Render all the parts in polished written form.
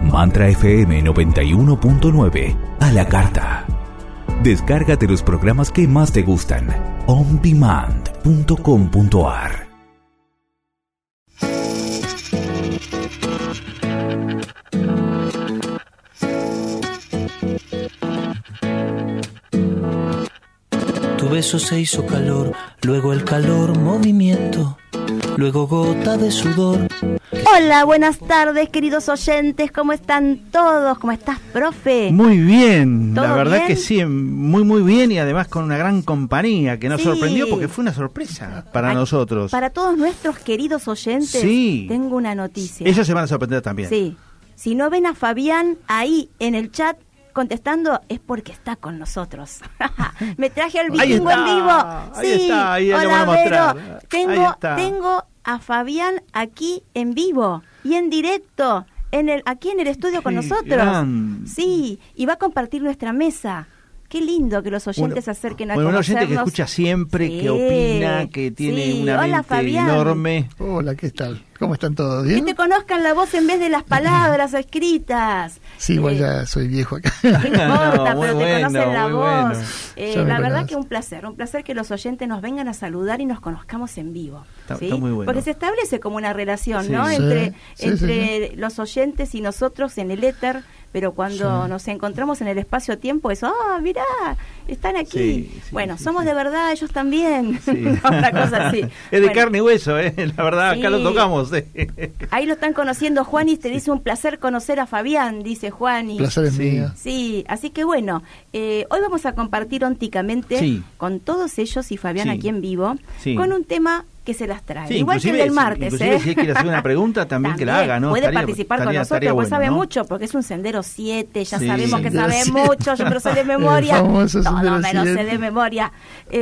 Mantra FM 91.9 a la carta. Descárgate los programas que más te gustan. ondemand.com.ar. Tu beso se hizo calor, luego el calor movimiento, luego gota de sudor. Hola, buenas tardes, queridos oyentes, ¿cómo están todos? ¿Cómo estás, profe? Muy bien, la verdad bien? que sí, muy bien, y además con una gran compañía que nos Sí. sorprendió porque fue una sorpresa para nosotros. Para todos nuestros queridos oyentes, Sí. tengo una noticia. Ellos se van a sorprender también. Sí, si no ven a Fabián ahí en el chat contestando, es porque está con nosotros. Me traje al Ahí vikingo está, en vivo. ahí está, ahí le hola, voy a mostrar. Vero. Ahí está. Tengo a Fabián aquí en vivo y en directo, aquí en el estudio con Qué nosotros. gran. Sí, y va a compartir nuestra mesa. Qué lindo que los oyentes se acerquen a un conocernos. oyente que escucha siempre, Sí, que opina, que tiene sí. una Hola, mente Fabián. enorme. Hola, ¿qué tal? ¿Cómo están todos? Que ¿Bien? te conozcan la voz en vez de las palabras escritas. Sí, igual ya soy viejo acá. No importa, Muy pero te bueno, conocen la muy voz. bueno. Ya me La verdad conocen. que un placer que los oyentes nos vengan a saludar y nos conozcamos en vivo. Está ¿sí? muy bueno. Porque se establece como una relación, Sí. ¿no? Sí, Entre los oyentes y nosotros en el éter, pero cuando nos encontramos en el espacio-tiempo es, mirá, están aquí. Sí, sí, bueno, sí, somos sí. de verdad, ellos también. Sí. Una cosa así. Es de Bueno, carne y hueso, la verdad, acá Sí. lo tocamos. ahí lo están conociendo. Juanis te dice un placer conocer a Fabián, dice Juanis. Placer es Sí. mío. Sí, así que bueno, hoy vamos a compartir ónticamente Sí. con todos ellos y Fabián Sí. aquí en vivo, Sí. con un tema que se las trae. Sí, Igual que el del martes, inclusive si él quiere hacer una pregunta, también que la haga, ¿no? Puede Estaría- participar con estaría- nosotros, estaría pues bueno, sabe ¿no? mucho, porque es un Sendero 7, ya Sí. sabemos que Sendero sabe 7. mucho, yo me lo sé de memoria. El famoso Todo Sendero me lo sé 7. de memoria.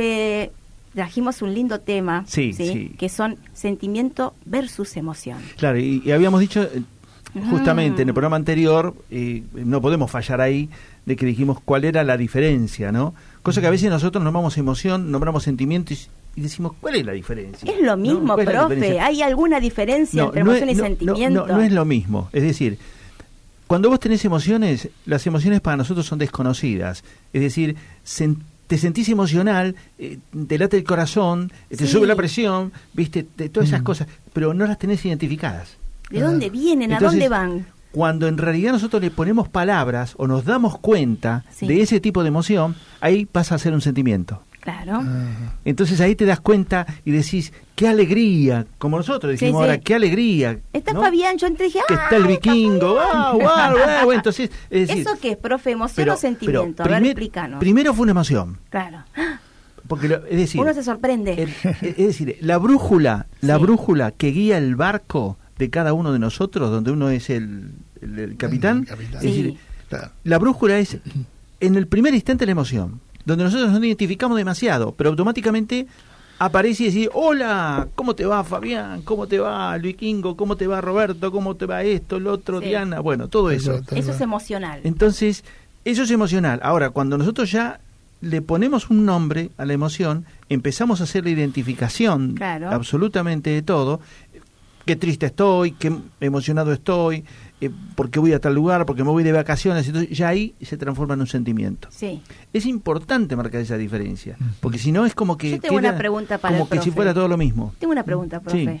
Trajimos un lindo tema, Sí, sí. que son sentimiento versus emoción. Claro, y habíamos dicho, justamente en el programa anterior, no podemos fallar ahí, de que dijimos cuál era la diferencia, ¿no? Cosa que a veces nosotros nombramos emoción, nombramos sentimientos y decimos, ¿cuál es la diferencia? Es lo mismo, ¿No? ¿Cuál es la profe. diferencia? ¿Hay alguna diferencia entre emoción y sentimiento? No es lo mismo. Es decir, cuando vos tenés emociones, las emociones para nosotros son desconocidas. Es decir, te sentís emocional, te late el corazón, te Sí. sube la presión, viste, de todas esas cosas, pero no las tenés identificadas. ¿De dónde vienen? Entonces, ¿A dónde van? Cuando en realidad nosotros le ponemos palabras o nos damos cuenta Sí. de ese tipo de emoción, ahí pasa a ser un sentimiento. Claro. Ajá. Entonces ahí te das cuenta y decís, qué alegría, como nosotros decimos Sí, sí. ahora, qué alegría. Está ¿no? Fabián, yo entré y dije, Que está el vikingo, wow, entonces, es decir, ¿eso qué es, profe? ¿Emoción o sentimiento? A ver, explícanos. primero fue una emoción, Claro. porque es decir, Uno se sorprende. es decir, la brújula Sí. que guía el barco de cada uno de nosotros, donde uno es el capitán, El capitán. es Sí. decir, Claro. la brújula es en el primer instante la emoción, donde nosotros no identificamos demasiado, pero automáticamente aparece y decir, hola, ¿cómo te va, Fabián? ¿Cómo te va el vikingo? ¿Cómo te va, Roberto? ¿Cómo te va esto, el otro, Sí. Diana? Bueno, todo eso. Eso es emocional. Entonces, eso es emocional. Ahora, cuando nosotros ya le ponemos un nombre a la emoción, empezamos a hacer la identificación Claro. absolutamente de todo. Qué triste estoy, qué emocionado estoy, porque voy a tal lugar, porque me voy de vacaciones. Entonces, ya ahí se transforma en un sentimiento. Sí. Es importante marcar esa diferencia, porque si no es como que Yo tengo una pregunta para como el que si profe. fuera todo lo mismo. Tengo una pregunta, profe. Sí.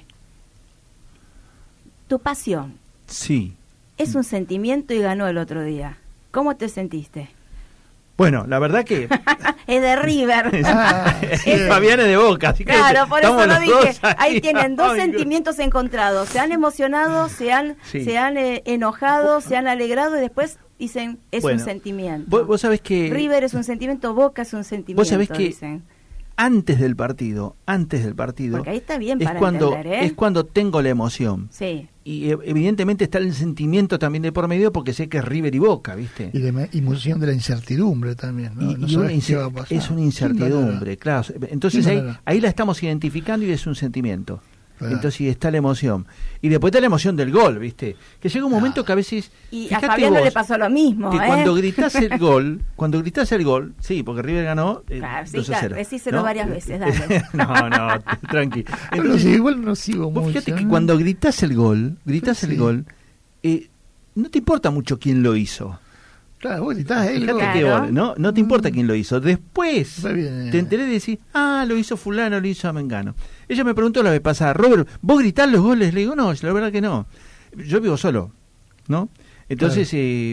Tu pasión Sí. es un sentimiento y ganó el otro día. ¿Cómo te sentiste? Bueno, la verdad que Es de River. Fabián es de Boca, así que Claro, por eso estamos lo los dije. dos Ahí tienen dos Ay, sentimientos encontrados. Se han emocionado, se han Sí. enojado, se han alegrado y después dicen, es Bueno, un sentimiento. Vos sabés que River es un sentimiento, Boca es un sentimiento. vos sabés que dicen. antes del partido, Porque ahí está bien es para cuando entender, ¿eh? es cuando tengo la emoción. Sí. Y evidentemente está el sentimiento también de por medio porque sé que es River y Boca, ¿viste? Y de emoción de la incertidumbre también, ¿no? No Y sabes qué va a pasar. es una incertidumbre, claro. Entonces Qué ahí, manera. ahí la estamos identificando y es un sentimiento. Claro. Entonces está la emoción. Y después está la emoción del gol, ¿viste? Que llega un momento que a veces... Y a fíjate Fabián no vos, le pasó lo mismo, que ¿eh? cuando gritás el gol, sí, porque River ganó Claro, sí, 2-0, claro, decíselo ¿no? varias veces, dale. no, tranqui. Pero sí, igual no sigo Vos mucho. fíjate que ¿no? cuando gritás el gol, Sí. el gol, no te importa mucho quién lo hizo. Claro, vos gritás, Fíjate Claro. que vos, no te importa quién lo hizo. Después Está bien. te enteré de decir, lo hizo fulano, lo hizo Mengano. Ella me preguntó la vez pasada, Robert, ¿vos gritás los goles? Le digo, no, la verdad que no. Yo vivo solo, ¿no? Entonces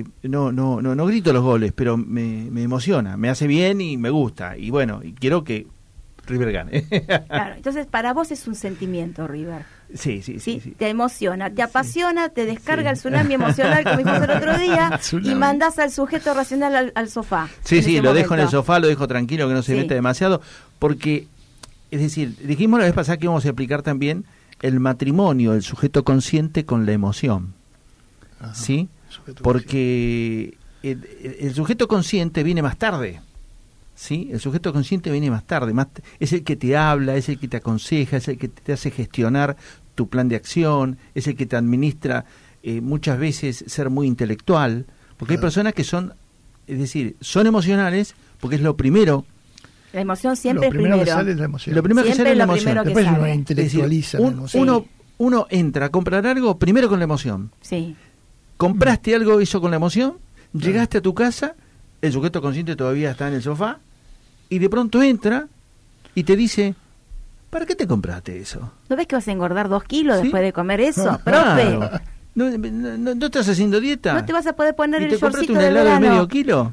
no grito los goles, pero me emociona, me hace bien y me gusta. Y bueno, y quiero que River gane. Claro, entonces para vos es un sentimiento, River. Sí. Te emociona, te apasiona, te descarga el tsunami emocional, como dijimos el otro día, Tsunami. y mandás al sujeto racional al sofá. Sí, en ese lo dejo en el momento. sofá, lo dejo tranquilo, que no se Sí. meta demasiado, porque, es decir, dijimos la vez pasada que íbamos a explicar también el matrimonio del sujeto consciente con la emoción, Ajá. ¿sí? Sujeto Porque el sujeto consciente viene más tarde, ¿sí? El sujeto consciente viene más tarde, es el que te habla, es el que te aconseja, es el que te hace gestionar tu plan de acción, es el que te administra muchas veces ser muy intelectual, porque hay personas que son, es decir, son emocionales porque es lo primero. La emoción siempre lo es primero que primero. sale es la emoción. Lo primero que Siempre sale es la lo emoción. primero que Después uno sale. intelectualiza Es la decir, emoción. uno entra a comprar algo primero con la emoción. Sí. Compraste algo, hizo con la emoción, llegaste a tu casa, el sujeto consciente todavía está en el sofá, y de pronto entra y te dice, ¿para qué te compraste eso? ¿No ves que vas a engordar 2 kilos ¿Sí? después de comer eso? Claro. Profe, ¿No estás haciendo dieta? no te vas a poder poner ¿Y el te compraste shortcito un de helado de verano. medio kilo?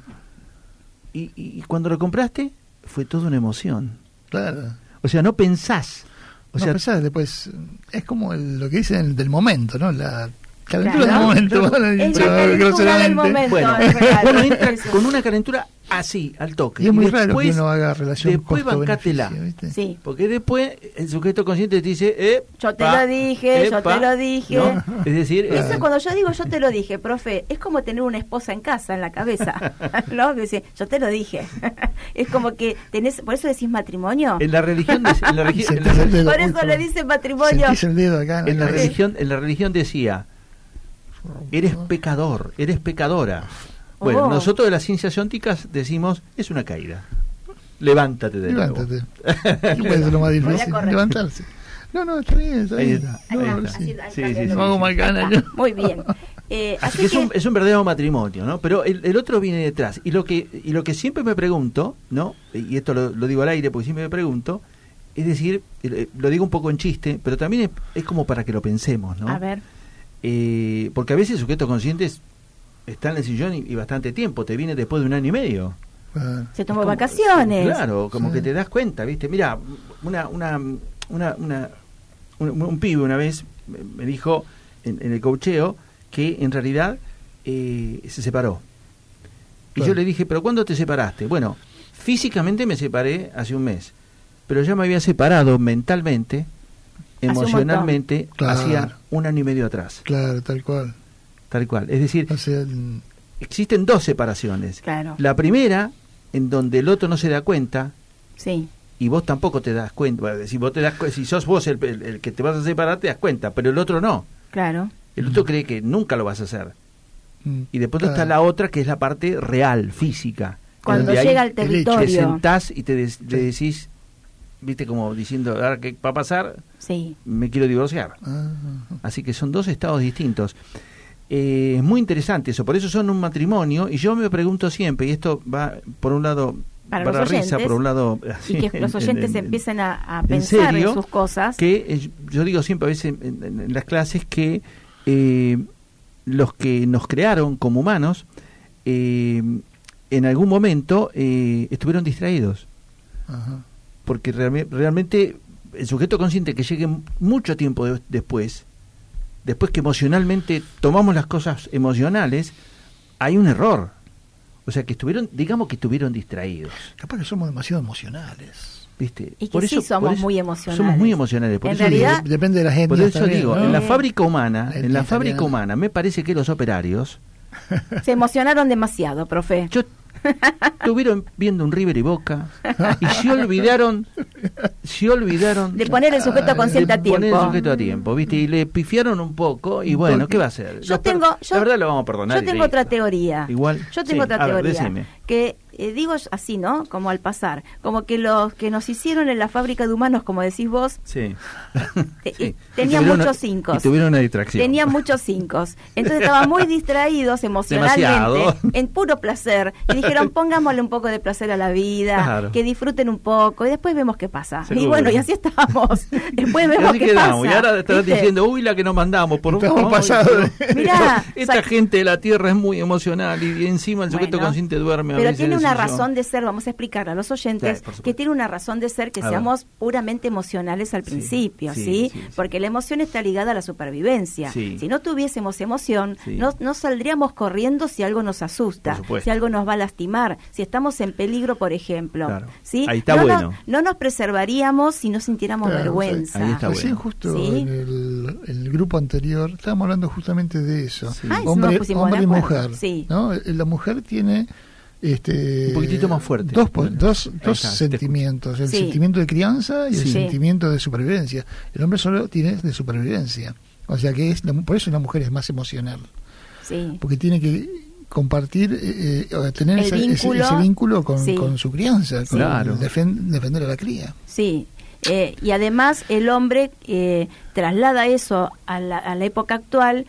Y cuando lo compraste, fue toda una emoción. Claro. O sea, no pensás. O No sea, pensás después, es como lo que dicen del momento, ¿no? La calentura Claro. del momento. Claro. ¿no? Es la Dicho calentura del groseramente. momento. bueno, el regalo. uno entra Eso. con una calentura así, al toque. Y es muy raro después, que uno haga relación después costo-beneficio, bancátela. ¿viste? Sí. Porque después el sujeto consciente te dice, Yo te lo dije, yo te lo dije. ¿no? Es decir, Eso cuando yo digo yo te lo dije, profe, es como tener una esposa en casa, en la cabeza, ¿no? Que dice, yo te lo dije. Es como que tenés, por eso decís matrimonio. en la religión, en la Sentís religión, el dedo, Por eso uy, le dice matrimonio. Sentís el dedo acá en la cabeza. religión decía, eres pecador, eres pecadora. Bueno, Oh. nosotros de las ciencias ónticas decimos, es una caída. Levántate de nuevo. Levántate. ¿Qué puede ser lo más difícil? Voy a correr. Levantarse. No, está bien, está Ahí bien. está, No, ahí está. sí. Sí. No hago macana yo. Muy bien. Así que es un verdadero matrimonio, ¿no? Pero el otro viene detrás. Y lo que siempre me pregunto, ¿no? Y esto lo digo al aire porque siempre me pregunto, es decir, lo digo un poco en chiste, pero también es como para que lo pensemos, ¿no? A ver, Porque a veces sujetos conscientes están en el sillón y bastante tiempo, te viene después de 1 año y medio. Claro. se tomó vacaciones. Claro, como Sí. que te das cuenta, ¿viste? Mira, un pibe una vez me dijo en el coacheo que en realidad se separó. Y Claro. yo le dije, ¿pero cuándo te separaste? Bueno, físicamente me separé hace 1 mes, pero ya me había separado mentalmente, un emocionalmente, Claro. hacía 1 año y medio atrás. Claro, tal cual. Tal cual. Es decir, O sea, existen 2 separaciones. Claro. La primera, en donde el otro no se da cuenta, Sí. y vos tampoco te das cuenta. Bueno, si vos si sos vos el que te vas a separar, te das cuenta, pero el otro no. Claro. El otro cree que nunca lo vas a hacer. Y después claro. está la otra, que es la parte real, física. Cuando donde ahí llega al el hecho, te territorio. sentás y le decís, viste, como diciendo, ahora qué va a pasar, Sí. me quiero divorciar. Así que son 2 estados distintos. Es muy interesante eso, por eso son un matrimonio, y yo me pregunto siempre, y esto va por un lado Para para los la risa, oyentes, por un lado Y que los oyentes empiecen a en pensar serio, en sus cosas. que yo digo siempre a veces en las clases que los que nos crearon como humanos en algún momento estuvieron distraídos, Ajá. porque realmente el sujeto consciente que llegue mucho tiempo después que emocionalmente tomamos las cosas emocionales, hay un error. O sea, que estuvieron distraídos, Capaz que somos demasiado emocionales. ¿viste? Y que sí somos muy emocionales. Somos muy emocionales. Por En eso realidad- Depende de la gente. por eso digo, en la fábrica humana, La en la etnia fábrica italiana. humana, me parece que los operarios Se emocionaron demasiado, profe. estuvieron viendo un River y Boca y se olvidaron De poner el sujeto consciente a de poner el tiempo. sujeto a tiempo, ¿viste? Y le pifiaron un poco y bueno, ¿qué va a hacer? Yo tengo, la verdad lo vamos a perdonar. yo tengo otra teoría. Igual. Yo tengo sí, otra a ver, teoría. decime. Que digo así, ¿no? Como al pasar, como que los que nos hicieron en la fábrica de humanos, como decís vos, Sí. tenían muchos 5. Y tuvieron una distracción. Tenían muchos 5. Entonces estaban muy distraídos emocionalmente, Demasiado. en puro placer. Y dijeron, pongámosle un poco de placer a la vida, Claro. que disfruten un poco, y después vemos qué pasa. Seguro. Y bueno, y así estamos. Después vemos Así qué quedamos. pasa. Y ahora estarás ¿Viste? diciendo, uy, la que nos mandamos. Por Estamos favor. pasados. Mirá, Esta gente de la Tierra es muy emocional y encima el sujeto Bueno, consciente duerme a pero veces, tiene una decís yo. razón de ser, vamos a explicar a los oyentes, Sí, por supuesto. que tiene una razón de ser que A ver. seamos puramente emocionales al Sí, principio, sí, ¿sí? sí, sí. Porque la emoción está ligada a la supervivencia. Sí. Si no tuviésemos emoción, Sí. no saldríamos corriendo si algo nos asusta, Por supuesto. si algo nos va a lastimar, si estamos en peligro, por ejemplo. Claro. ¿Sí? Ahí está no bueno. no nos preservaríamos si no sintiéramos Claro, vergüenza. ahí está Recién bueno. justo ¿Sí? en el grupo anterior estábamos hablando justamente de eso. Sí. Ay, Hombre, nos pusimos hombre de y acuerdo. mujer. Sí. ¿No? La mujer tiene Un poquitito más fuerte. dos Ahí está, sentimientos, el Sí. sentimiento de crianza y el Sí. sentimiento de supervivencia. El hombre solo tiene de supervivencia. O sea que por eso la mujer es más emocional, Sí. porque tiene que compartir, tener El ese vínculo. vínculo Sí. con su crianza, con Claro. defender a la cría. Sí, y además el hombre traslada eso a la época actual,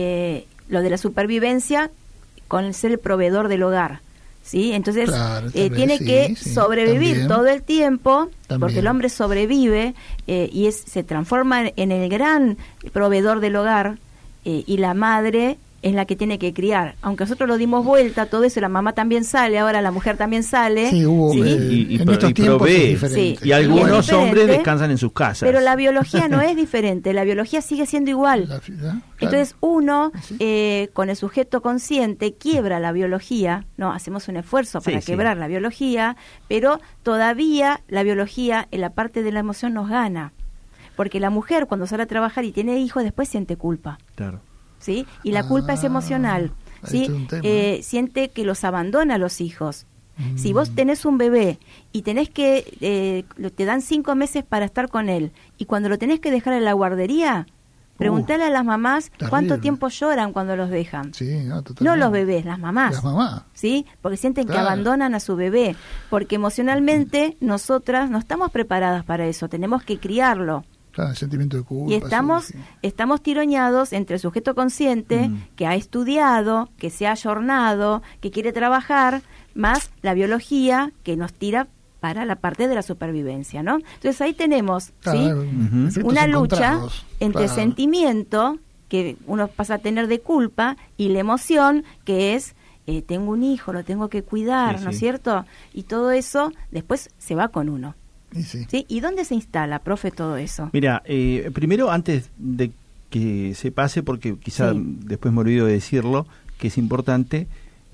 lo de la supervivencia, con el ser el proveedor del hogar. ¿Sí? Entonces Claro, también, tiene sí, que sí, sobrevivir también. todo el tiempo, También. porque el hombre sobrevive y se transforma en el gran proveedor del hogar, y la madre es la que tiene que criar. Aunque nosotros lo dimos vuelta, todo eso, la mamá también sale, ahora la mujer también sale. Sí, hubo ¿sí? en estos tiempos provee. es diferente. Sí. Y algunos Es diferente, hombres descansan en sus casas. Pero la biología no es diferente, la biología sigue siendo igual. Claro. Entonces uno, Sí. con el sujeto consciente, quiebra la biología, no hacemos un esfuerzo para Sí, quebrar la biología, pero todavía la biología en la parte de la emoción nos gana. Porque la mujer cuando sale a trabajar y tiene hijos después siente culpa, Claro. ¿sí? Y la culpa es emocional, ahí ¿sí? está un tema. Siente que los abandona a los hijos. Si vos tenés un bebé y tenés que, te dan 5 meses para estar con él, y cuando lo tenés que dejar en la guardería, preguntale a las mamás cuánto terrible. tiempo lloran cuando los dejan. Sí, no, No totalmente. los bebés, las mamás. Las mamás. ¿Sí? Porque sienten que Claro. abandonan a su bebé. Porque emocionalmente nosotras no estamos preparadas para eso. Tenemos que criarlo. Claro, el sentimiento de culpa. Y estamos tironeados entre el sujeto consciente, que ha estudiado, que se ha ayornado, que quiere trabajar, más la biología que nos tira para la parte de la supervivencia, ¿no? Entonces ahí tenemos, Claro, ¿sí? efectos Una lucha encontrados. entre Claro. sentimiento, que uno pasa a tener de culpa, y la emoción, que es, tengo un hijo, lo tengo que cuidar, Sí, ¿no es sí. cierto? Y todo eso después se va con uno. Y sí. ¿Sí? ¿Y dónde se instala, profe, todo eso? Mira, primero, antes de que se pase, porque quizá Sí. después me olvido de decirlo, que es importante,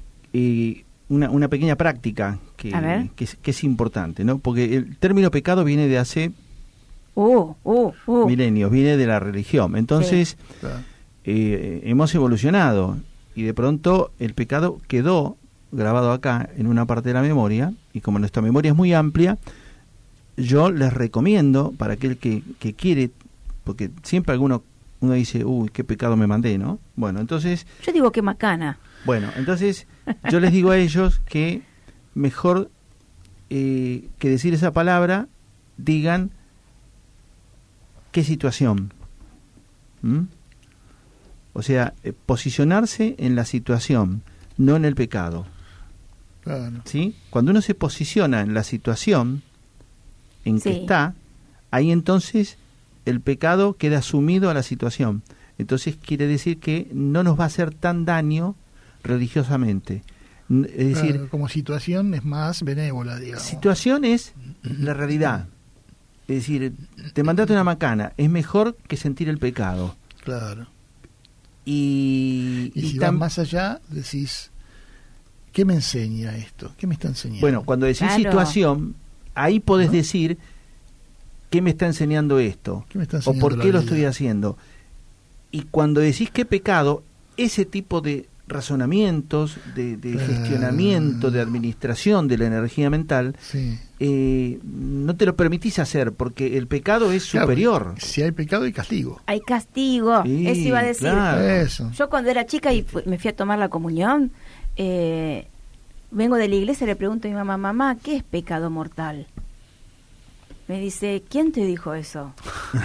una pequeña práctica A ver. que es importante, ¿no? Porque el término pecado viene de hace milenios, viene de la religión. Entonces, Claro. hemos evolucionado y de pronto el pecado quedó grabado acá en una parte de la memoria, y como nuestra memoria es muy amplia, yo les recomiendo para aquel que quiere, porque siempre uno dice, uy, qué pecado me mandé, ¿no? Bueno, entonces Yo digo que macana. yo les digo a ellos que mejor que decir esa palabra, digan qué situación. ¿Mm? O sea, posicionarse en la situación, no en el pecado. Claro. ¿Sí? Cuando uno se posiciona en la situación en que Sí. está, ahí entonces el pecado queda sumido a la situación. Entonces quiere decir que no nos va a hacer tan daño religiosamente. Es decir, Claro, como situación es más benévola, digamos. situación es la realidad. Es decir, te mandaste una macana, es mejor que sentir el pecado. Claro. Y Y si vas más allá, decís, ¿qué me enseña esto? ¿Qué me está enseñando? bueno, cuando decís Claro. situación, ahí podés ¿No? decir qué me está enseñando esto, ¿Qué me está o enseñando por la qué lo vida? estoy haciendo. Y cuando decís qué pecado, ese tipo de razonamientos, de gestionamiento, de administración de la energía mental, Sí. no te lo permitís hacer, porque el pecado es Claro, superior. Si hay pecado, hay castigo. Hay castigo, Sí, eso iba a decir. claro. Eso. Yo cuando era chica y me fui a tomar la comunión, vengo de la iglesia y le pregunto a mi mamá, mamá, ¿qué es pecado mortal? Me dice, ¿quién te dijo eso?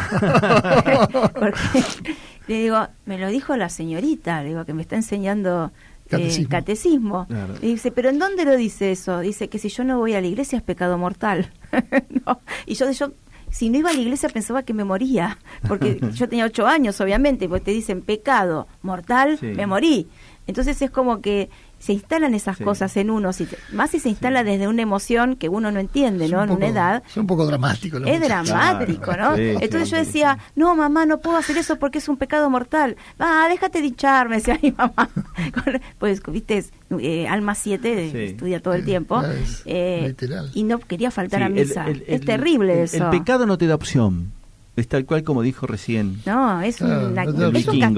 Porque le digo, me lo dijo la señorita, le digo, que me está enseñando catecismo. Claro. Y dice, ¿pero en dónde lo dice eso? Dice que si yo no voy a la iglesia es pecado mortal. No. Y yo si no iba a la iglesia pensaba que me moría, porque yo tenía 8 años, obviamente, porque te dicen pecado mortal, sí. Me morí. Entonces es como que se instalan esas cosas en uno, más si se instala desde una emoción que uno no entiende, ¿no? En una edad. Es un poco dramático. Es dramático, claro, ¿no? sí, Entonces sí, yo decía, no, mamá, no puedo hacer eso porque es un pecado mortal. Déjate de hinchar, me decía mi mamá. Pues, viste, Alma 7 estudia todo el tiempo. Literal. Y no quería faltar a misa. Es terrible eso. El pecado no te da opción. Es tal cual como dijo recién. No, es un castigo.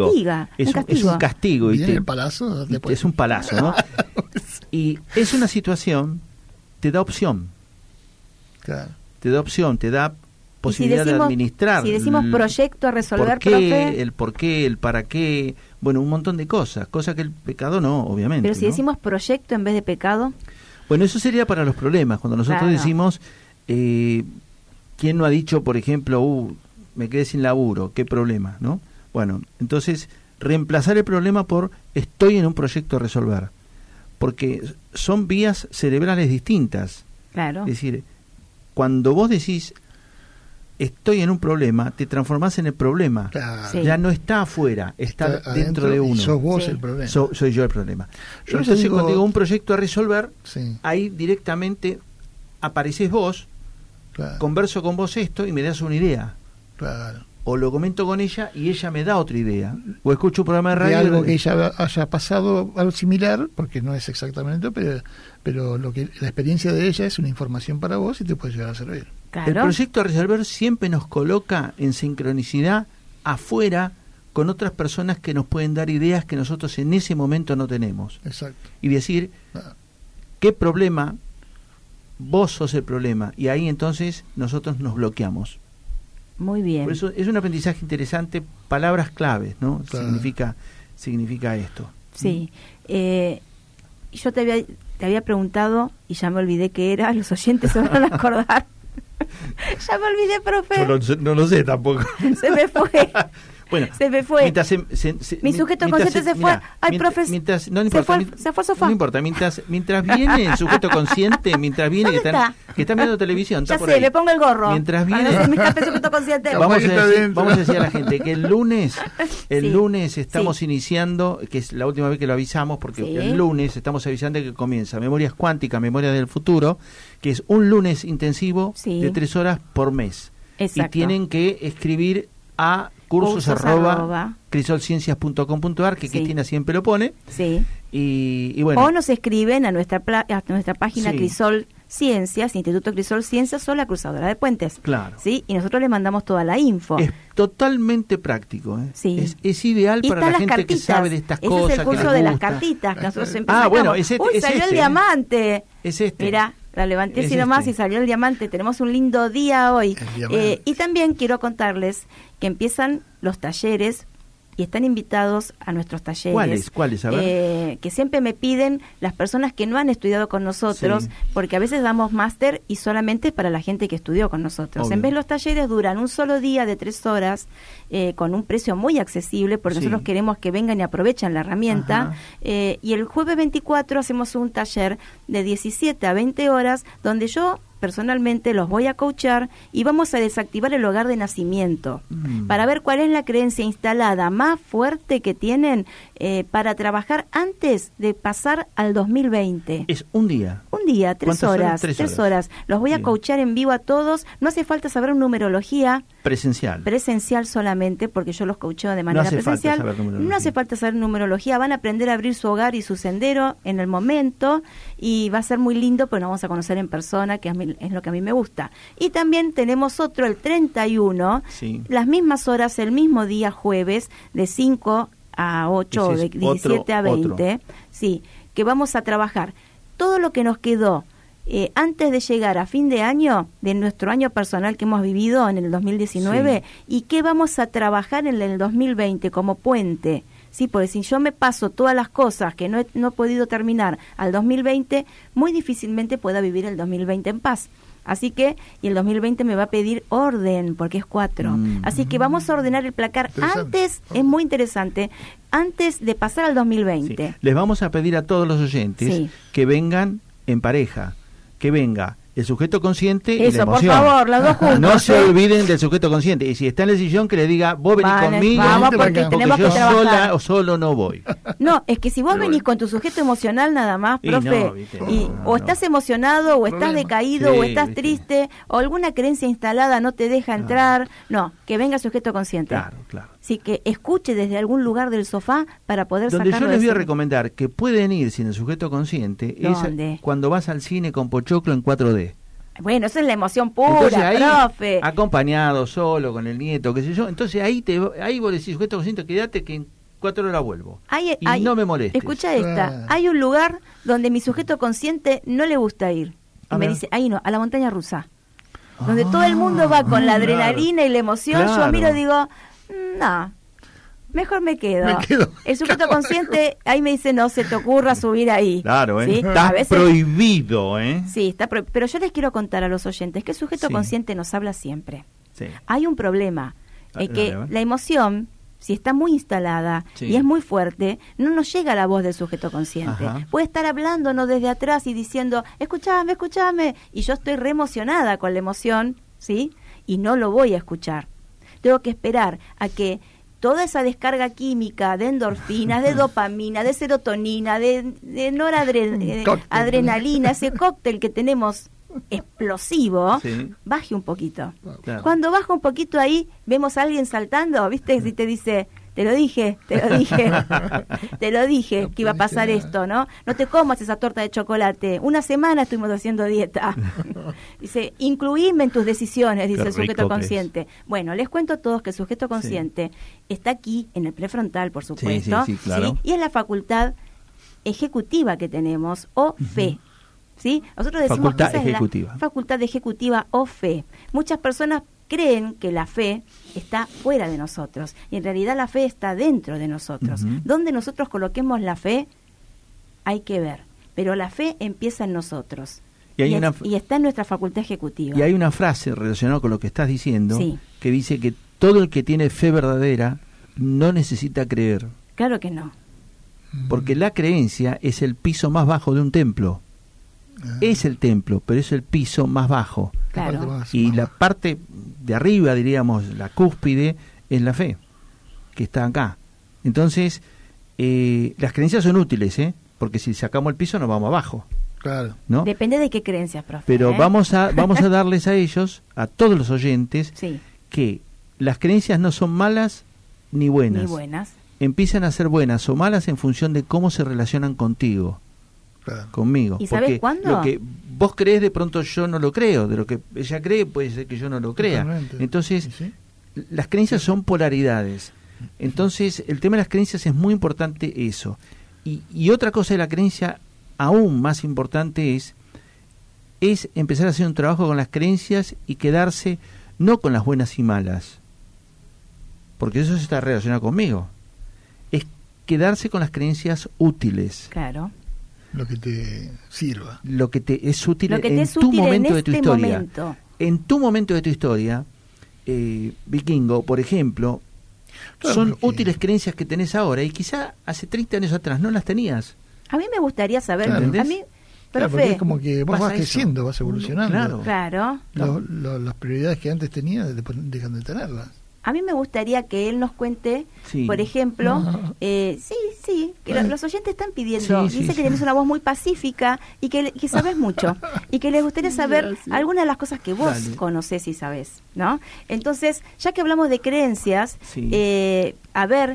Es un castigo. ¿Y el palazo? Es un palazo, ¿no? Y es una situación, te da opción. Claro. Te da opción, te da posibilidad de administrar. Si decimos proyecto a resolver, profe, el por qué, el para qué, bueno, un montón de cosas que el pecado no, obviamente. Pero si decimos proyecto en vez de pecado. Bueno, eso sería para los problemas. Cuando nosotros decimos, ¿quién no ha dicho, por ejemplo, me quedé sin laburo, qué problema, ¿no? Bueno, entonces reemplazar el problema por estoy en un proyecto a resolver, porque son vías cerebrales distintas. Claro. Es decir, cuando vos decís estoy en un problema, te transformás en el problema. Claro. Sí. Ya no está afuera, está dentro de uno. Y sos vos el problema. Soy yo el problema. Entonces cuando digo un proyecto a resolver, ahí directamente apareces vos, converso con vos esto y me das una idea. Claro. O lo comento con ella y ella me da otra idea. O escucho un programa de radio. De algo que ella haya pasado algo similar, porque no es exactamente, pero la experiencia de ella es una información para vos y te puede llegar a servir. Claro. El proyecto a resolver siempre nos coloca en sincronicidad afuera con otras personas que nos pueden dar ideas que nosotros en ese momento no tenemos. Exacto. Y decir, ¿qué problema? Vos sos el problema. Y ahí entonces nosotros nos bloqueamos. Muy bien. Por eso es un aprendizaje interesante, palabras claves, ¿no? Claro. Significa esto. Sí. Yo te había preguntado y ya me olvidé qué era, los oyentes se van a acordar. Ya me olvidé, profe. Yo no lo sé tampoco. Se me fue. Bueno, se me fue. Mi sujeto consciente se fue. Ay, profe, no importa, se fue al sofá. No importa, mientras viene el sujeto consciente, mientras viene que está viendo televisión, está ya por sé, ahí. le pongo el gorro. Mientras viene, no se me escape el sujeto consciente. Vamos a decir a la gente que el lunes estamos iniciando, que es la última vez que lo avisamos, porque el lunes estamos avisando que comienza Memorias Cuánticas, Memorias del Futuro, que es un lunes intensivo de 3 horas por mes. Exacto. Y tienen que escribir a cursos@crisolciencias.com.ar, que Cristina siempre lo pone. Sí. Y bueno. O nos escriben a nuestra página Crisol Ciencias, Instituto Crisol Ciencias o la Cruzadora de Puentes. Claro. ¿Sí? Y nosotros les mandamos toda la info. Es totalmente práctico, ¿eh? Sí. Es ideal para la gente que sabe de estas cosas. Ese es el curso de las cartitas que nosotros siempre sacamos. Bueno, salió el diamante. Es este. Mirá, la levanté así nomás y salió el diamante. Tenemos un lindo día hoy. Y también quiero contarles que empiezan los talleres y están invitados a nuestros talleres. ¿Cuáles? A ver. Que siempre me piden las personas que no han estudiado con nosotros, porque a veces damos máster y solamente para la gente que estudió con nosotros. Obvio. En vez los talleres duran un solo día de 3 horas, con un precio muy accesible, porque nosotros queremos que vengan y aprovechen la herramienta. Y el jueves 24 hacemos un taller de 17 a 20 horas, donde yo personalmente los voy a coachar y vamos a desactivar el hogar de nacimiento para ver cuál es la creencia instalada más fuerte que tienen para trabajar antes de pasar al 2020. Es un día. Un día, 3 horas. 3 horas. Los voy a coachar en vivo a todos. No hace falta saber numerología. Presencial solamente, porque yo los coacheo de manera presencial. No hace falta saber numerología. Van a aprender a abrir su hogar y su sendero en el momento y va a ser muy lindo, pues nos vamos a conocer en persona, que es lo que a mí me gusta. Y también tenemos otro el 31, las mismas horas, el mismo día jueves, de 5 a 8, de 17 a 20, que vamos a trabajar todo lo que nos quedó antes de llegar a fin de año, de nuestro año personal que hemos vivido en el 2019, y qué vamos a trabajar en el 2020 como puente Sí, porque si yo me paso todas las cosas que no he podido terminar al 2020, muy difícilmente pueda vivir el 2020 en paz. Así que, y el 2020 me va a pedir orden, porque es 4. Así que vamos a ordenar el placar antes, es muy interesante, antes de pasar al 2020. Sí. Les vamos a pedir a todos los oyentes que vengan en pareja, que venga el sujeto consciente y la emoción. Por favor, los dos juntos. No se olviden del sujeto consciente. Y si está en el sillón, que le diga, vos venís conmigo, vamos, porque tenemos yo que trabajar. sola o solo no voy. No, es que si vos venís con tu sujeto emocional nada más, profe, o estás emocionado, o estás decaído, o estás triste, o alguna creencia instalada no te deja entrar, no, que venga el sujeto consciente. Claro. Así que escuche desde algún lugar del sofá para poder sacarlo. Donde yo les voy a recomendar que pueden ir sin el sujeto consciente es cuando vas al cine con pochoclo en 4D. Bueno, esa es la emoción pura, entonces ahí, profe. Acompañado, solo, con el nieto, qué sé yo. Entonces ahí vos decís, sujeto consciente, quédate que en 4 horas vuelvo. No me molestes. Escucha esta. Hay un lugar donde mi sujeto consciente no le gusta ir. Y me dice, ahí no, a la montaña rusa. Donde todo el mundo va con la adrenalina y la emoción. Claro. Yo miro y digo, no, mejor me quedo. El sujeto consciente ahí me dice, no se te ocurra subir ahí. Claro, ¿sí? Está prohibido, Sí, está prohibido. Pero yo les quiero contar a los oyentes que el sujeto consciente nos habla siempre. Sí. Hay un problema, que la emoción, si está muy instalada y es muy fuerte, no nos llega la voz del sujeto consciente. Ajá. Puede estar hablándonos desde atrás y diciendo, escuchame, y yo estoy re emocionada con la emoción, ¿sí? Y no lo voy a escuchar. Tengo que esperar a que toda esa descarga química de endorfinas, de dopamina, de serotonina, de noradrenalina, ese cóctel que tenemos explosivo, baje un poquito. Claro. Cuando baja un poquito ahí, vemos a alguien saltando, ¿viste? Si te dice, te lo dije que iba a pasar esto, ¿no? No te comas esa torta de chocolate. Una semana estuvimos haciendo dieta. Dice, incluíme en tus decisiones, dice el sujeto consciente. Bueno, les cuento a todos que el sujeto consciente está aquí, en el prefrontal, por supuesto, sí, claro. Y es la facultad ejecutiva que tenemos, o fe. ¿Sí? Nosotros decimos que esa es la facultad ejecutiva o fe. Muchas personas creen que la fe está fuera de nosotros y en realidad la fe está dentro de nosotros. Donde nosotros coloquemos la fe hay que ver, pero la fe empieza en nosotros y está en nuestra facultad ejecutiva. Y hay una frase relacionada con lo que estás diciendo que dice que todo el que tiene fe verdadera no necesita creer. Claro que no. Porque la creencia es el piso más bajo de un templo. Es el templo, pero es el piso más bajo. Claro. Y la parte de arriba, diríamos, la cúspide, es la fe, que está acá. Entonces, las creencias son útiles, porque si sacamos el piso nos vamos abajo. Claro. ¿No? Depende de qué creencias, profe. Pero vamos a darles a ellos, a todos los oyentes, que las creencias no son malas ni buenas. Empiezan a ser buenas o malas en función de cómo se relacionan contigo. Conmigo. ¿Y sabes cuándo? Lo que vos crees, de pronto yo no lo creo. De lo que ella cree, puede ser que yo no lo crea. Totalmente. Entonces, las creencias son polaridades. Entonces, el tema de las creencias es muy importante eso. Y otra cosa de la creencia, aún más importante, es empezar a hacer un trabajo con las creencias y quedarse no con las buenas y malas. Porque eso está relacionado conmigo. Es quedarse con las creencias útiles. Claro. Lo que te sirva. Lo que te es útil en tu momento de tu historia. En tu momento de tu historia, Vikingo, por ejemplo, son útiles creencias que tenés ahora y quizá hace 30 años atrás no las tenías. A mí me gustaría saber, a mí, porque es como que vos vas creciendo, vas evolucionando. Claro. Las prioridades que antes tenías dejan de tenerlas. A mí me gustaría que él nos cuente, por ejemplo, que los oyentes están pidiendo, dice que tenés una voz muy pacífica y que sabés mucho, y que les gustaría saber algunas de las cosas que vos conocés y sabés, ¿no? Entonces, ya que hablamos de creencias, a ver,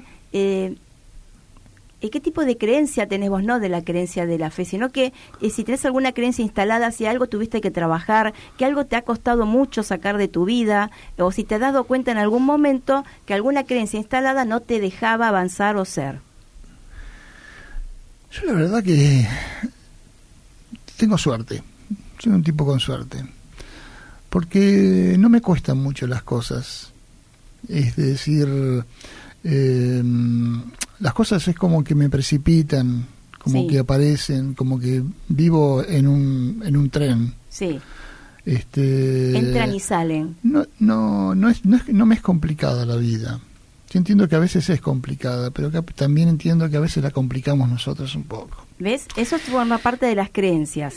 ¿qué tipo de creencia tenés vos? No de la creencia de la fe, sino que si tenés alguna creencia instalada, si algo tuviste que trabajar, que algo te ha costado mucho sacar de tu vida, o si te has dado cuenta en algún momento que alguna creencia instalada no te dejaba avanzar o ser. Yo la verdad que tengo suerte, soy un tipo con suerte, porque no me cuestan mucho las cosas, es decir... las cosas es como que me precipitan, como Sí. que aparecen, como que vivo en un tren. Sí, Este, entran y salen. no me es complicada la vida. Yo entiendo que a veces es complicada, pero también entiendo que a veces la complicamos nosotros un poco. ¿Ves? Eso forma parte de las creencias.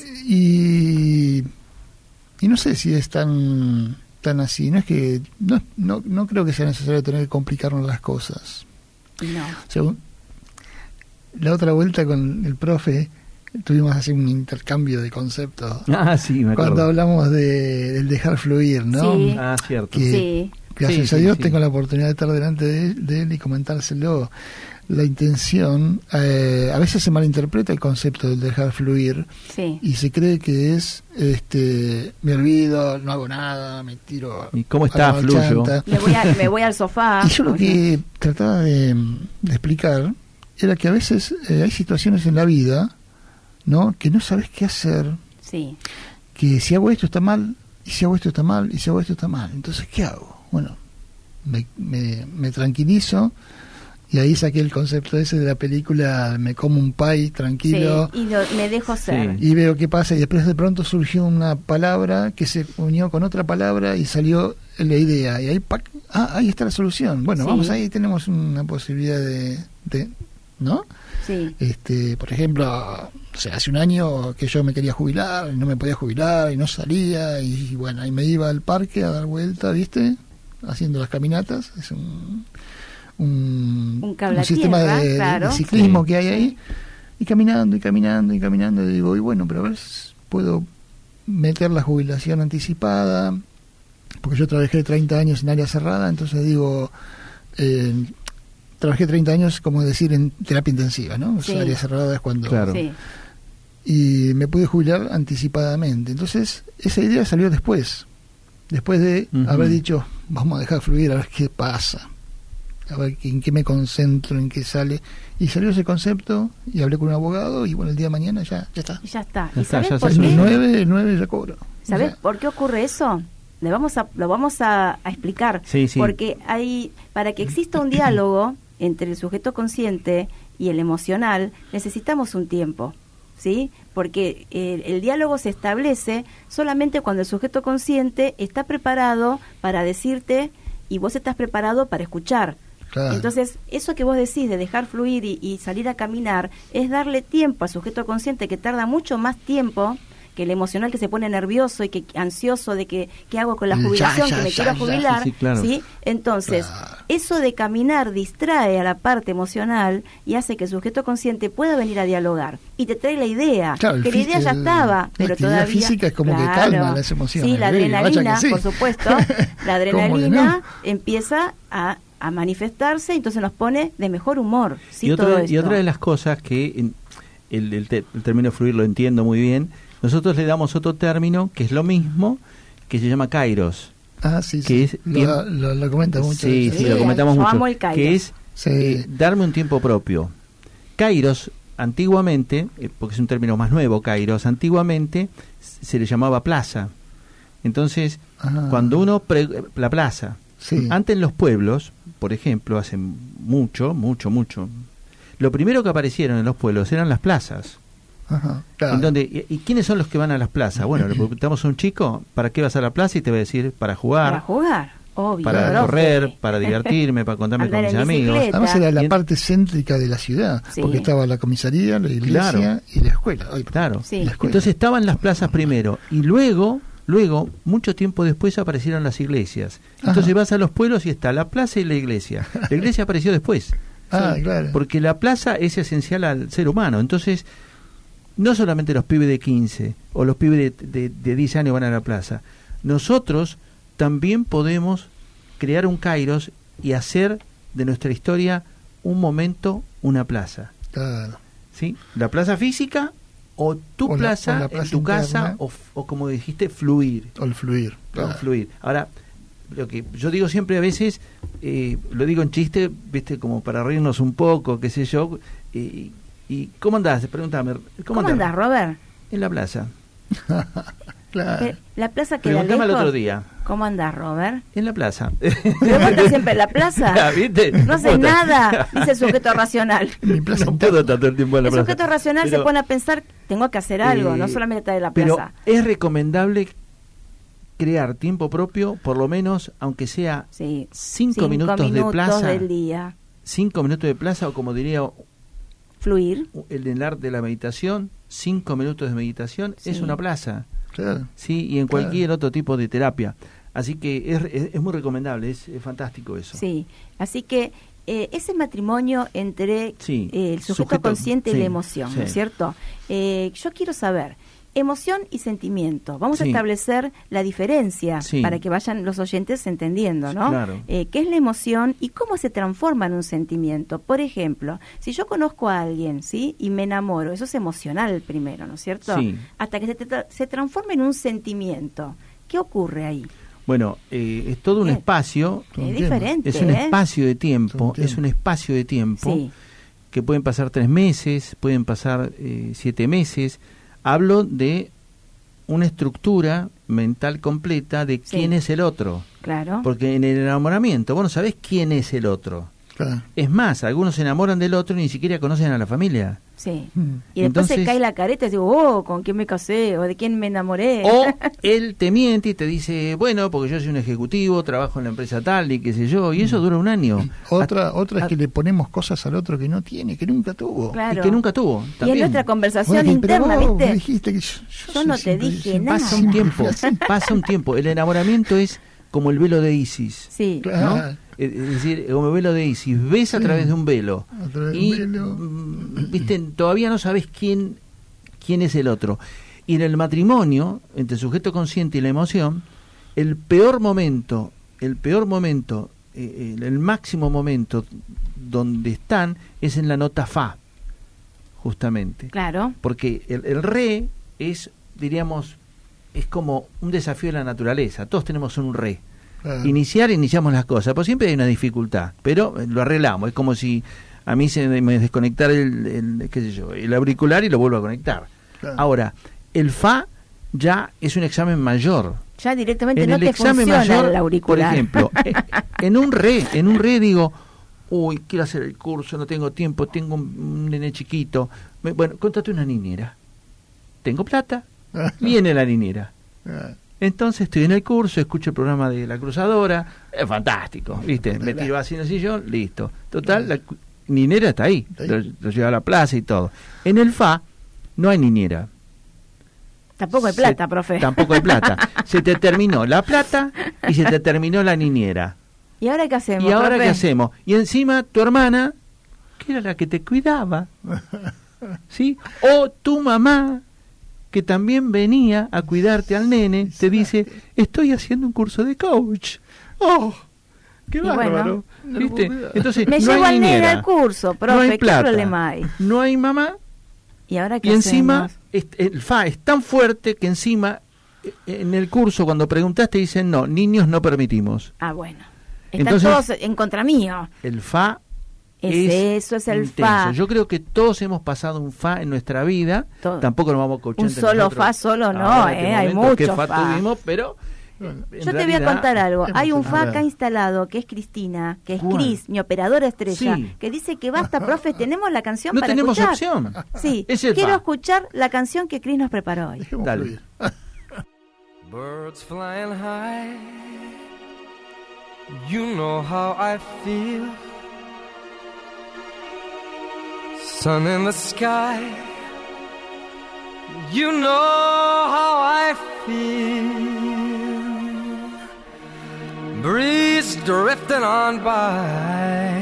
Y no sé si es tan así. No es que no creo que sea necesario tener que complicarnos las cosas. No. Según la otra vuelta con el profe, tuvimos así un intercambio de conceptos. Ah, sí, me acuerdo. Cuando hablamos del dejar fluir, ¿no? Sí. Ah, cierto. Que- Sí, Gracias Sí, a sí, Dios sí. tengo la oportunidad de estar delante de él y comentárselo. La intención, a veces se malinterpreta el concepto del dejar fluir sí. y se cree que es, me olvido, no hago nada, me tiro. ¿Y cómo a está? la Fluyo. chanta. Me voy al sofá. Y yo lo que trataba de explicar era que a veces hay situaciones en la vida, ¿no? Que no sabes qué hacer, Sí, que si hago esto está mal, y si hago esto está mal, y si hago esto está mal. Entonces, ¿qué hago? Bueno, me tranquilizo, y ahí saqué el concepto ese de la película Me como un pie tranquilo, sí. Y me dejo ser. y veo qué pasa, y después de pronto surgió una palabra que se unió con otra palabra y salió la idea, y ahí, ¡pac! Ahí está la solución. Bueno, Sí. vamos, ahí tenemos una posibilidad de ¿no? Sí, Por ejemplo, o sea, hace un año que yo me quería jubilar, y no me podía jubilar, y no salía, y bueno, ahí me iba al parque a dar vuelta, ¿viste? Haciendo las caminatas, es un cable a sistema tierra, de claro. ciclismo Sí. que hay ahí, y caminando, y digo, y bueno, pero a ver si puedo meter la jubilación anticipada, porque yo trabajé 30 años en área cerrada, entonces digo, trabajé 30 años, como decir, en terapia intensiva, ¿no? Sí. Área cerrada es cuando... Claro. sí. Y me pude jubilar anticipadamente. Entonces, esa idea salió después de Ujú. haber dicho, vamos a dejar fluir, a ver qué pasa, a ver en qué me concentro, en qué sale. Y salió ese concepto, y hablé con un abogado, y bueno, el día de mañana ya está. Y ya está. Ya ¿Y está, sabes ya por se qué? solucionó. El 9 ya cobro. ¿Sabes O sea, por qué ocurre eso? Lo vamos a explicar. Sí, sí. Porque para que exista un diálogo entre el sujeto consciente y el emocional, necesitamos un tiempo, ¿sí? Porque el diálogo se establece solamente cuando el sujeto consciente está preparado para decirte y vos estás preparado para escuchar. claro. Entonces, eso que vos decís de dejar fluir y salir a caminar es darle tiempo al sujeto consciente, que tarda mucho más tiempo que el emocional, que se pone nervioso y que ansioso de que qué hago con la jubilación, que me quiero jubilar, Sí, claro. ¿sí? Entonces, Claro. eso de caminar distrae a la parte emocional y hace que el sujeto consciente pueda venir a dialogar y te trae la idea, Claro, que la idea ya estaba, pero actividad todavía física es como que calma las emociones. Sí, la Vaya adrenalina, que sí. por supuesto, la ¿Cómo que adrenalina no? empieza a manifestarse, entonces nos pone de mejor humor, ¿sí? y, Todo otra, esto. y otra de las cosas que el término fluir lo entiendo muy bien, nosotros le damos otro término que es lo mismo, que se llama kairos. Sí, que sí. es bien- Lo comenta mucho. Sí, Sí, lo comentamos yo mucho. amo el kairos. Que es Sí. darme un tiempo propio. Kairos, antiguamente, porque es un término más nuevo, kairos, antiguamente se le llamaba plaza. Entonces, Ah. cuando uno... la plaza. Sí. Antes en los pueblos, por ejemplo, hace mucho, lo primero que aparecieron en los pueblos eran las plazas. Ajá, claro. En donde, ¿y quiénes son los que van a las plazas? Bueno, le preguntamos a un chico, ¿para qué vas a la plaza? Y te va a decir, para jugar, Para jugar, obvio. para profe. correr, para divertirme, para contarme con Andar mis en amigos. bicicleta. Además era la Bien. parte céntrica de la ciudad, Sí. porque estaba la comisaría, la iglesia Claro. y la escuela. Ay, Claro. Sí. la escuela. Entonces estaban las plazas primero y luego, mucho tiempo después aparecieron las iglesias. Entonces Ajá. vas a los pueblos y está la plaza y la iglesia. La iglesia apareció después. Sí. Claro. Porque la plaza es esencial al ser humano. Entonces, no solamente los pibes de 15 o los pibes de 10 años van a la plaza. Nosotros también podemos crear un kairos y hacer de nuestra historia un momento, una plaza. Claro. ¿Sí? La plaza física o tu O la plaza, plaza en tu casa interna. o como dijiste, fluir. O el fluir. ¿no? Claro. Fluir. Ahora, lo que yo digo siempre a veces, lo digo en chiste, viste, como para reírnos un poco, qué sé yo, ¿y cómo andás? Pregúntame. ¿Cómo andás, Robert? En la plaza. Claro. La plaza queda Preguntame lejos. el otro día. ¿Cómo andás, Robert? En la plaza. ¿Pero vos estás siempre en la plaza? ¿Viste? No haces nada, dice el sujeto racional. Mi plaza No interna. puedo estar todo el tiempo en la El plaza. sujeto racional Pero, se pone a pensar, tengo que hacer algo, no solamente estar en la pero plaza. es recomendable crear tiempo propio, por lo menos, aunque sea Sí. 5 minutos de plaza, del día. 5 minutos de plaza, o como diría Fluir. el arte de la meditación, 5 minutos de meditación Sí. es una plaza, Claro. ¿sí? Y en cualquier otro tipo de terapia. Así que es muy recomendable, es fantástico eso. Sí. Así que ese matrimonio entre Sí, el sujeto sujeto, consciente y sí, la emoción, ¿no es sí. cierto? Yo quiero saber, emoción y sentimiento. Vamos a Sí. establecer la diferencia Sí. para que vayan los oyentes entendiendo, ¿no? Claro. ¿Qué es la emoción y cómo se transforma en un sentimiento? Por ejemplo, si yo conozco a alguien, ¿sí? Y me enamoro, eso es emocional primero, ¿no es cierto? Sí. Hasta que se transforma en un sentimiento. ¿Qué ocurre ahí? Bueno, es todo un Bien. espacio, Es diferente, es un ¿eh? espacio de tiempo, Todo un es un espacio de tiempo Sí. que pueden pasar 3 meses, pueden pasar 7 meses. Hablo de una estructura mental completa de Sí. quién es el otro. Claro. Porque en el enamoramiento vos no sabés quién es el otro. Claro. Es más, algunos se enamoran del otro y ni siquiera conocen a la familia. Sí. Mm. Y después se Entonces- cae la careta y digo, oh, ¿con quién me casé? ¿O de quién me enamoré? O él te miente y te dice, bueno, porque yo soy un ejecutivo, trabajo en la empresa tal y qué sé yo, y eso dura un año. Otra es Ah, que le ponemos cosas al otro que no tiene, que nunca tuvo. Claro. y que nunca tuvo. Y en También. nuestra conversación Bueno, pero interna, vos me ¿viste? dijiste que Yo no soy te dije siempre- nada. Pasa un siempre tiempo, fui así. pasa un tiempo. El enamoramiento es como el velo de Isis. Sí. Claro. ¿No? Es decir, como el velo de Isis, ves a Sí. través de un velo A través de y un velo. viste, todavía no sabes quién es el otro. Y en el matrimonio, entre el sujeto consciente y la emoción, el peor momento, el máximo momento donde están es en la nota fa, justamente. Claro. Porque el re es, diríamos, es como un desafío de la naturaleza. Todos tenemos un re. Claro. Iniciamos las cosas, pues siempre hay una dificultad, pero lo arreglamos. Es como si a mí se me desconectara qué sé yo, el auricular y lo vuelvo a conectar. Claro. Ahora, el fa ya es un examen mayor. Ya directamente En no el te examen funciona mayor, el por auricular. ejemplo, en un re digo, uy, quiero hacer el curso, no tengo tiempo, tengo un nene chiquito. Bueno, contrate una niñera. Tengo plata, viene la niñera. Ah, Entonces estoy en el curso, escucho el programa de La Cruzadora, es fantástico, ¿viste? Me tiro así en el sillón, listo. Total, la niñera está ahí, lo lleva a la plaza y todo. En el FA no hay niñera. Tampoco hay plata, profe. Tampoco hay plata. Se te terminó la plata y se te terminó la niñera. ¿Y ahora qué hacemos, ¿Y ahora profe? qué hacemos? Y encima tu hermana, que era la que te cuidaba, ¿sí? O tu mamá, que también venía a cuidarte al nene, te dice, estoy haciendo un curso de coach. ¡Oh! ¡Qué Y bárbaro! bueno, ¿Viste? Entonces, Me no llevo hay al nene niñera, al curso, no profe, hay ¿qué plata, problema hay? no hay mamá, ¿Y ahora qué y encima hacemos? el FA es tan fuerte que encima en el curso cuando preguntaste dicen, no, niños no permitimos. Ah, bueno. Están Entonces- todos en contra mío. El FA Eso es el intenso. fa. Yo creo que todos hemos pasado un fa en nuestra vida. Todo. Tampoco nos vamos a coachar Un entre solo nosotros. fa solo no, Ahora, en este hay momento, qué muchos fa fa. tuvimos, pero Bueno, en Yo te voy a realidad- contar algo. Hay un A fa ver. acá instalado que es Cristina, que es ¿Cuál? Cris, mi operadora estrella, Sí. que dice que basta, profe, tenemos la canción no para tenemos escuchar. opción. Sí, Es el quiero fa. escuchar la canción que Cris nos preparó hoy. dejemos Dale. fluir. Birds flying high, you know how I feel. Sun in the sky, you know how I feel. Breeze drifting on by,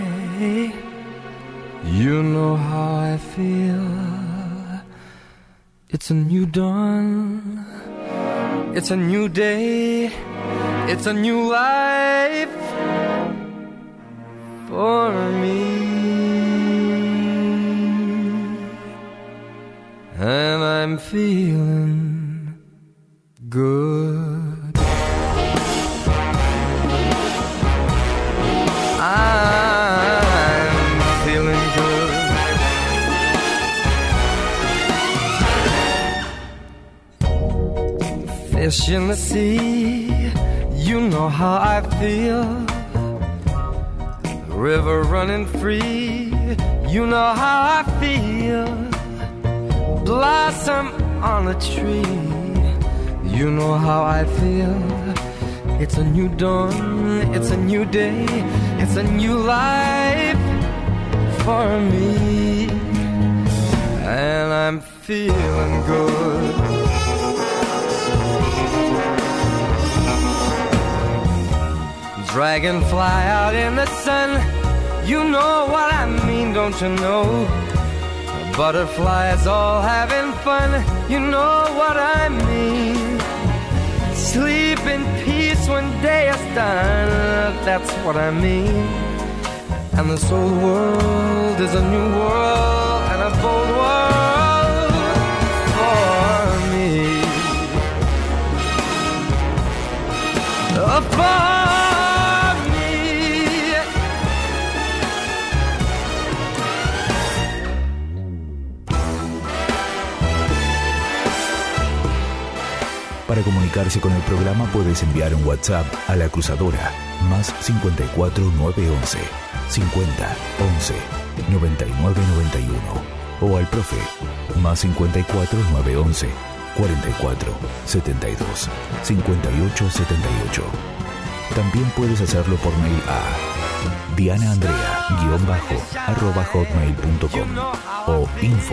you know how I feel. It's a new dawn, it's a new day, it's a new life for me. And I'm feeling good. I'm feeling good. Fish in the sea, you know how I feel. River running free, you know how I feel. Blossom on a tree, you know how I feel. It's a new dawn, it's a new day, it's a new life for me. And I'm feeling good. Dragonfly out in the sun, you know what I mean, don't you know? Butterflies all having fun, you know what I mean. Sleep in peace when day is done, that's what I mean. And this old world is a new world and a bold world for me. For Para comunicarse con el programa puedes enviar un WhatsApp a La Cruzadora, más 54 911 50 11 99 91, o al profe, más 54 911 44 72 58 78. También puedes hacerlo por mail a dianaandrea_@hotmail.com o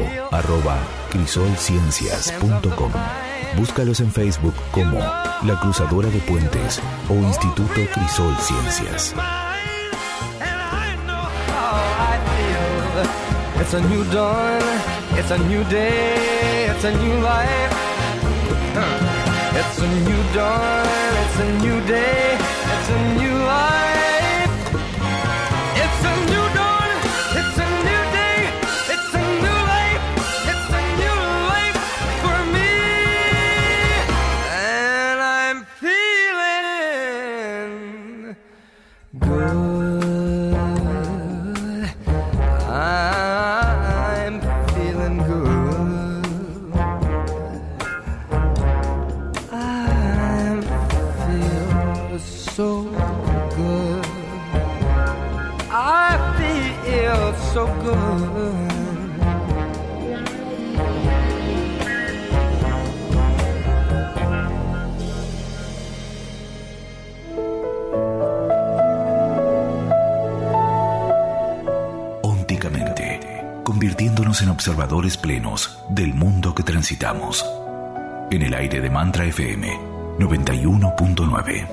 info@crisolciencias.com. Búscalos en Facebook como La Cruzadora de Puentes o Instituto Crisol Ciencias. It's a new dawn, it's a new day, it's a new life. It's a new dawn, it's a new day, it's a new life. It's a new dawn, it's a new day, it's a new life. It's a new life for me. And I'm feeling good. I'm feeling good. I feel so good. I feel so good. Ónticamente, convirtiéndonos en observadores plenos del mundo que transitamos. En el aire de Mantra FM 91.9.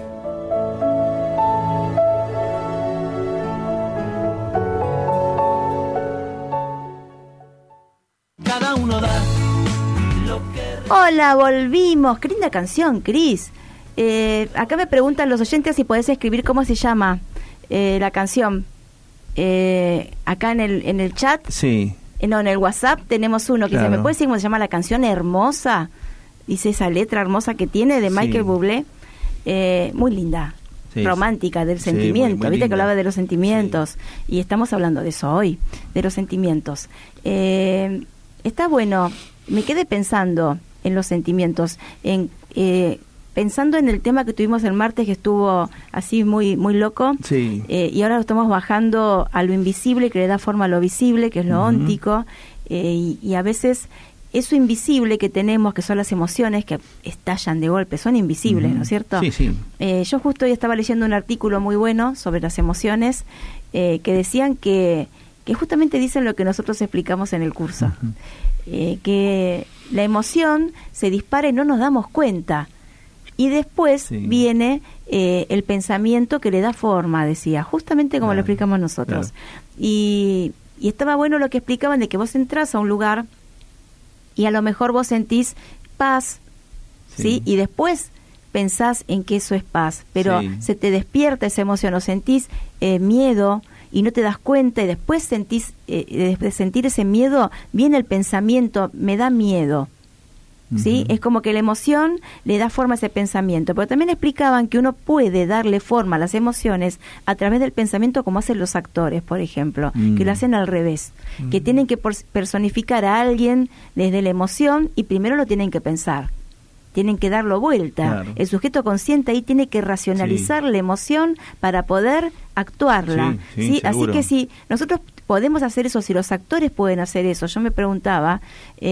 Cada uno da lo que... Hola, volvimos. Qué linda canción, Cris. Acá me preguntan los oyentes si podés escribir cómo se llama la canción. Acá en el chat. Sí. No, en el WhatsApp tenemos uno que Claro. dice, ¿me puede decir cómo se llama la canción? Hermosa. Dice esa letra hermosa que tiene de Michael Bublé. Muy linda. Sí, romántica, del sí, sentimiento. muy Viste que linda. hablaba de los sentimientos. Y estamos hablando de eso hoy, de los sentimientos. Está bueno. Me quedé pensando en los sentimientos, pensando en el tema que tuvimos el martes, que estuvo así muy muy loco. Sí. Y ahora lo estamos bajando a lo invisible, que le da forma a lo visible, que es lo óntico. Y a veces eso invisible que tenemos, que son las emociones que estallan de golpe, son invisibles, ¿no es cierto? Sí, sí. Yo justo hoy estaba leyendo un artículo muy bueno sobre las emociones, que decían que justamente dicen lo que nosotros explicamos en el curso, que la emoción se dispara y no nos damos cuenta, y después viene el pensamiento que le da forma, decía, justamente como lo explicamos nosotros. Y estaba bueno lo que explicaban, de que vos entrás a un lugar y a lo mejor vos sentís paz, ¿sí? Y después pensás en que eso es paz, pero se te despierta esa emoción, o sentís miedo y no te das cuenta, y después sentís, después de sentir ese miedo, viene el pensamiento, me da miedo, ¿sí? Es como que la emoción le da forma a ese pensamiento. Pero también explicaban que uno puede darle forma a las emociones a través del pensamiento, como hacen los actores, por ejemplo, que lo hacen al revés, que tienen que personificar a alguien desde la emoción y primero lo tienen que pensar. tienen que darlo vuelta. Claro. El sujeto consciente ahí tiene que racionalizar la emoción para poder actuarla. Sí, Así seguro. que si nosotros podemos hacer eso, si los actores pueden hacer eso, yo me preguntaba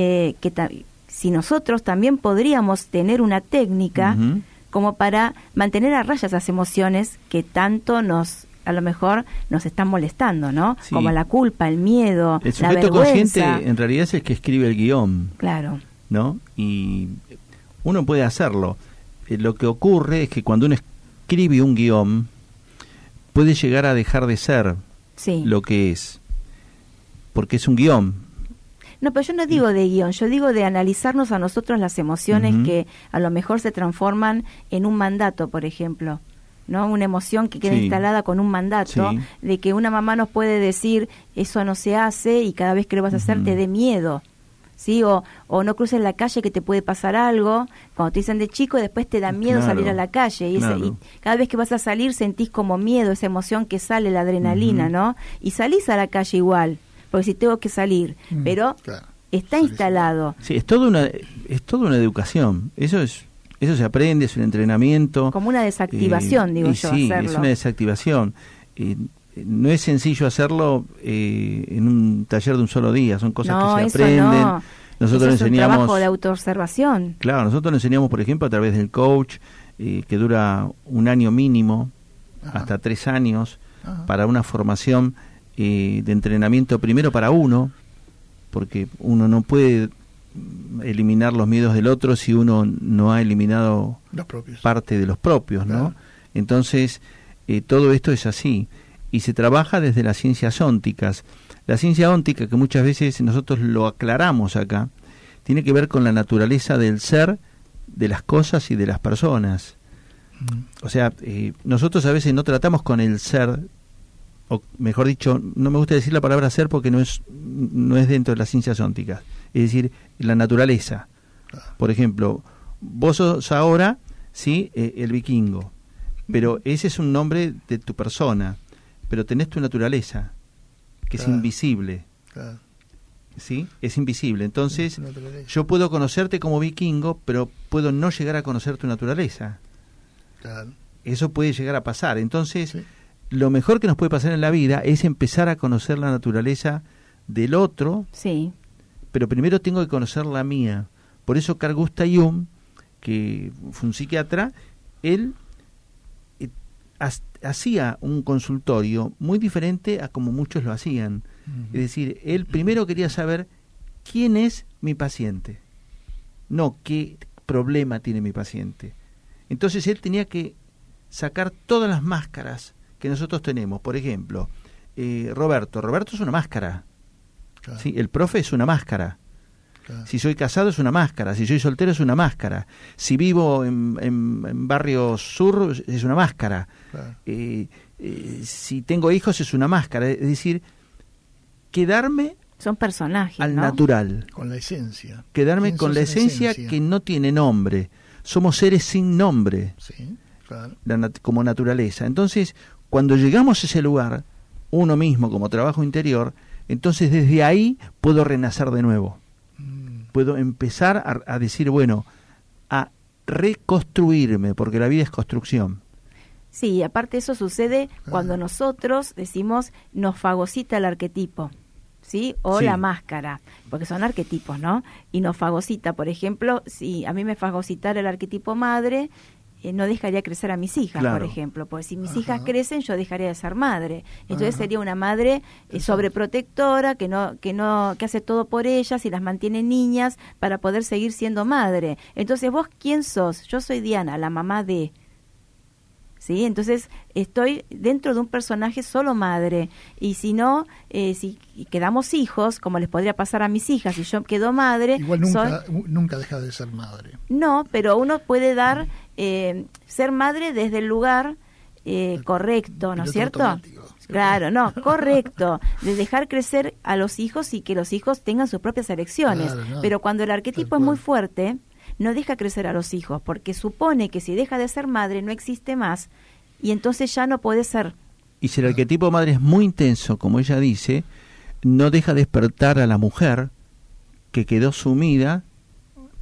si nosotros también podríamos tener una técnica Ujú. como para mantener a raya esas emociones que tanto a lo mejor nos están molestando, ¿no? Sí. Como la culpa, el miedo, El la sujeto vergüenza. consciente en realidad es el que escribe el guión, Claro. ¿no? Y uno puede hacerlo. Lo que ocurre es que cuando uno escribe un guión, puede llegar a dejar de ser Sí. lo que es, porque es un guión. No, pero yo no digo de guión, yo digo de analizarnos a nosotros las emociones Ujú. que a lo mejor se transforman en un mandato, por ejemplo, ¿no? Una emoción que queda Sí. instalada con un mandato, Sí. de que una mamá nos puede decir, eso no se hace, y cada vez que lo vas a hacer Ujú. te dé miedo, ¿sí? O no cruces la calle que te puede pasar algo, cuando te dicen de chico, después te da miedo Claro. salir a la calle, y Claro. cada vez que vas a salir sentís como miedo, esa emoción que sale, la adrenalina, Ujú. ¿no? Y salís a la calle igual, porque si tengo que salir, pero Claro. está Salís instalado. Sí, es toda una educación. Eso se aprende, es un entrenamiento. Como una desactivación, digo y yo, sí, hacerlo. es una desactivación. No es sencillo hacerlo en un taller de un solo día, son cosas No, que se eso aprenden. no. Nosotros Eso le es un enseñamos, trabajo de autoobservación. claro, nosotros le enseñamos, por ejemplo, a través del coach, que dura 1 año mínimo, Ajá. hasta 3 años, Ajá. para una formación de entrenamiento primero para uno, porque uno no puede eliminar los miedos del otro si uno no ha eliminado Los propios. parte de los propios, ¿no? Claro. Entonces, todo esto es así, y se trabaja desde las ciencias ónticas. La ciencia óntica, que muchas veces nosotros lo aclaramos acá, tiene que ver con la naturaleza del ser, de las cosas y de las personas. O sea, nosotros a veces no tratamos con el ser, o mejor dicho, no me gusta decir la palabra ser porque no es dentro de las ciencias ónticas, es decir, la naturaleza. Por ejemplo, vos sos ahora, sí, el vikingo, pero ese es un nombre de tu persona, pero tenés tu naturaleza, que es Claro. invisible, Claro. ¿sí? Es invisible. Entonces, Tu naturaleza. yo puedo conocerte como vikingo, pero puedo no llegar a conocer tu naturaleza. Claro. Eso puede llegar a pasar. Entonces, Sí. lo mejor que nos puede pasar en la vida es empezar a conocer la naturaleza del otro, Sí. pero primero tengo que conocer la mía. Por eso Carl Gustav Jung, que fue un psiquiatra, él hacía un consultorio muy diferente a como muchos lo hacían. Es decir, él primero quería saber quién es mi paciente, no qué problema tiene mi paciente. Entonces él tenía que sacar todas las máscaras que nosotros tenemos. Por ejemplo, Roberto es una máscara. Claro. ¿Sí? El profe es una máscara. Claro. Si soy casado es una máscara, si soy soltero es una máscara, si vivo en barrio sur es una máscara, Claro. Si tengo hijos es una máscara. Es decir, quedarme Son personajes, al ¿no? natural, Con la esencia. quedarme ¿Quién con sos la en esencia que no tiene nombre. Somos seres sin nombre, Sí, claro. como naturaleza. Entonces, cuando llegamos a ese lugar, uno mismo como trabajo interior, entonces desde ahí puedo renacer de nuevo. Puedo empezar a decir, bueno, a reconstruirme, porque la vida es construcción. Sí, aparte eso sucede cuando nosotros decimos nos fagocita el arquetipo, ¿sí? O Sí. la máscara, porque son arquetipos, ¿no? Y nos fagocita, por ejemplo, si a mí me fagocitara el arquetipo madre, no dejaría crecer a mis hijas, Claro. por ejemplo, porque si mis Ajá. hijas crecen, yo dejaría de ser madre. Entonces Ajá. sería una madre sobreprotectora que hace todo por ellas y las mantiene niñas para poder seguir siendo madre. Entonces, ¿vos quién sos? Yo soy Diana, la mamá de... ¿Sí? Entonces estoy dentro de un personaje solo madre, y si no, si quedamos hijos, como les podría pasar a mis hijas, si yo quedo madre, Igual nunca deja de ser madre. no, pero uno puede dar, ser madre desde el lugar correcto, ¿no es Piloto cierto? automático. Claro, no, correcto, de dejar crecer a los hijos y que los hijos tengan sus propias elecciones, Claro, no, pero cuando el arquetipo tal es muy cual. fuerte, no deja crecer a los hijos, porque supone que si deja de ser madre no existe más, y entonces ya no puede ser. Y si el arquetipo madre es muy intenso, como ella dice, no deja despertar a la mujer que quedó sumida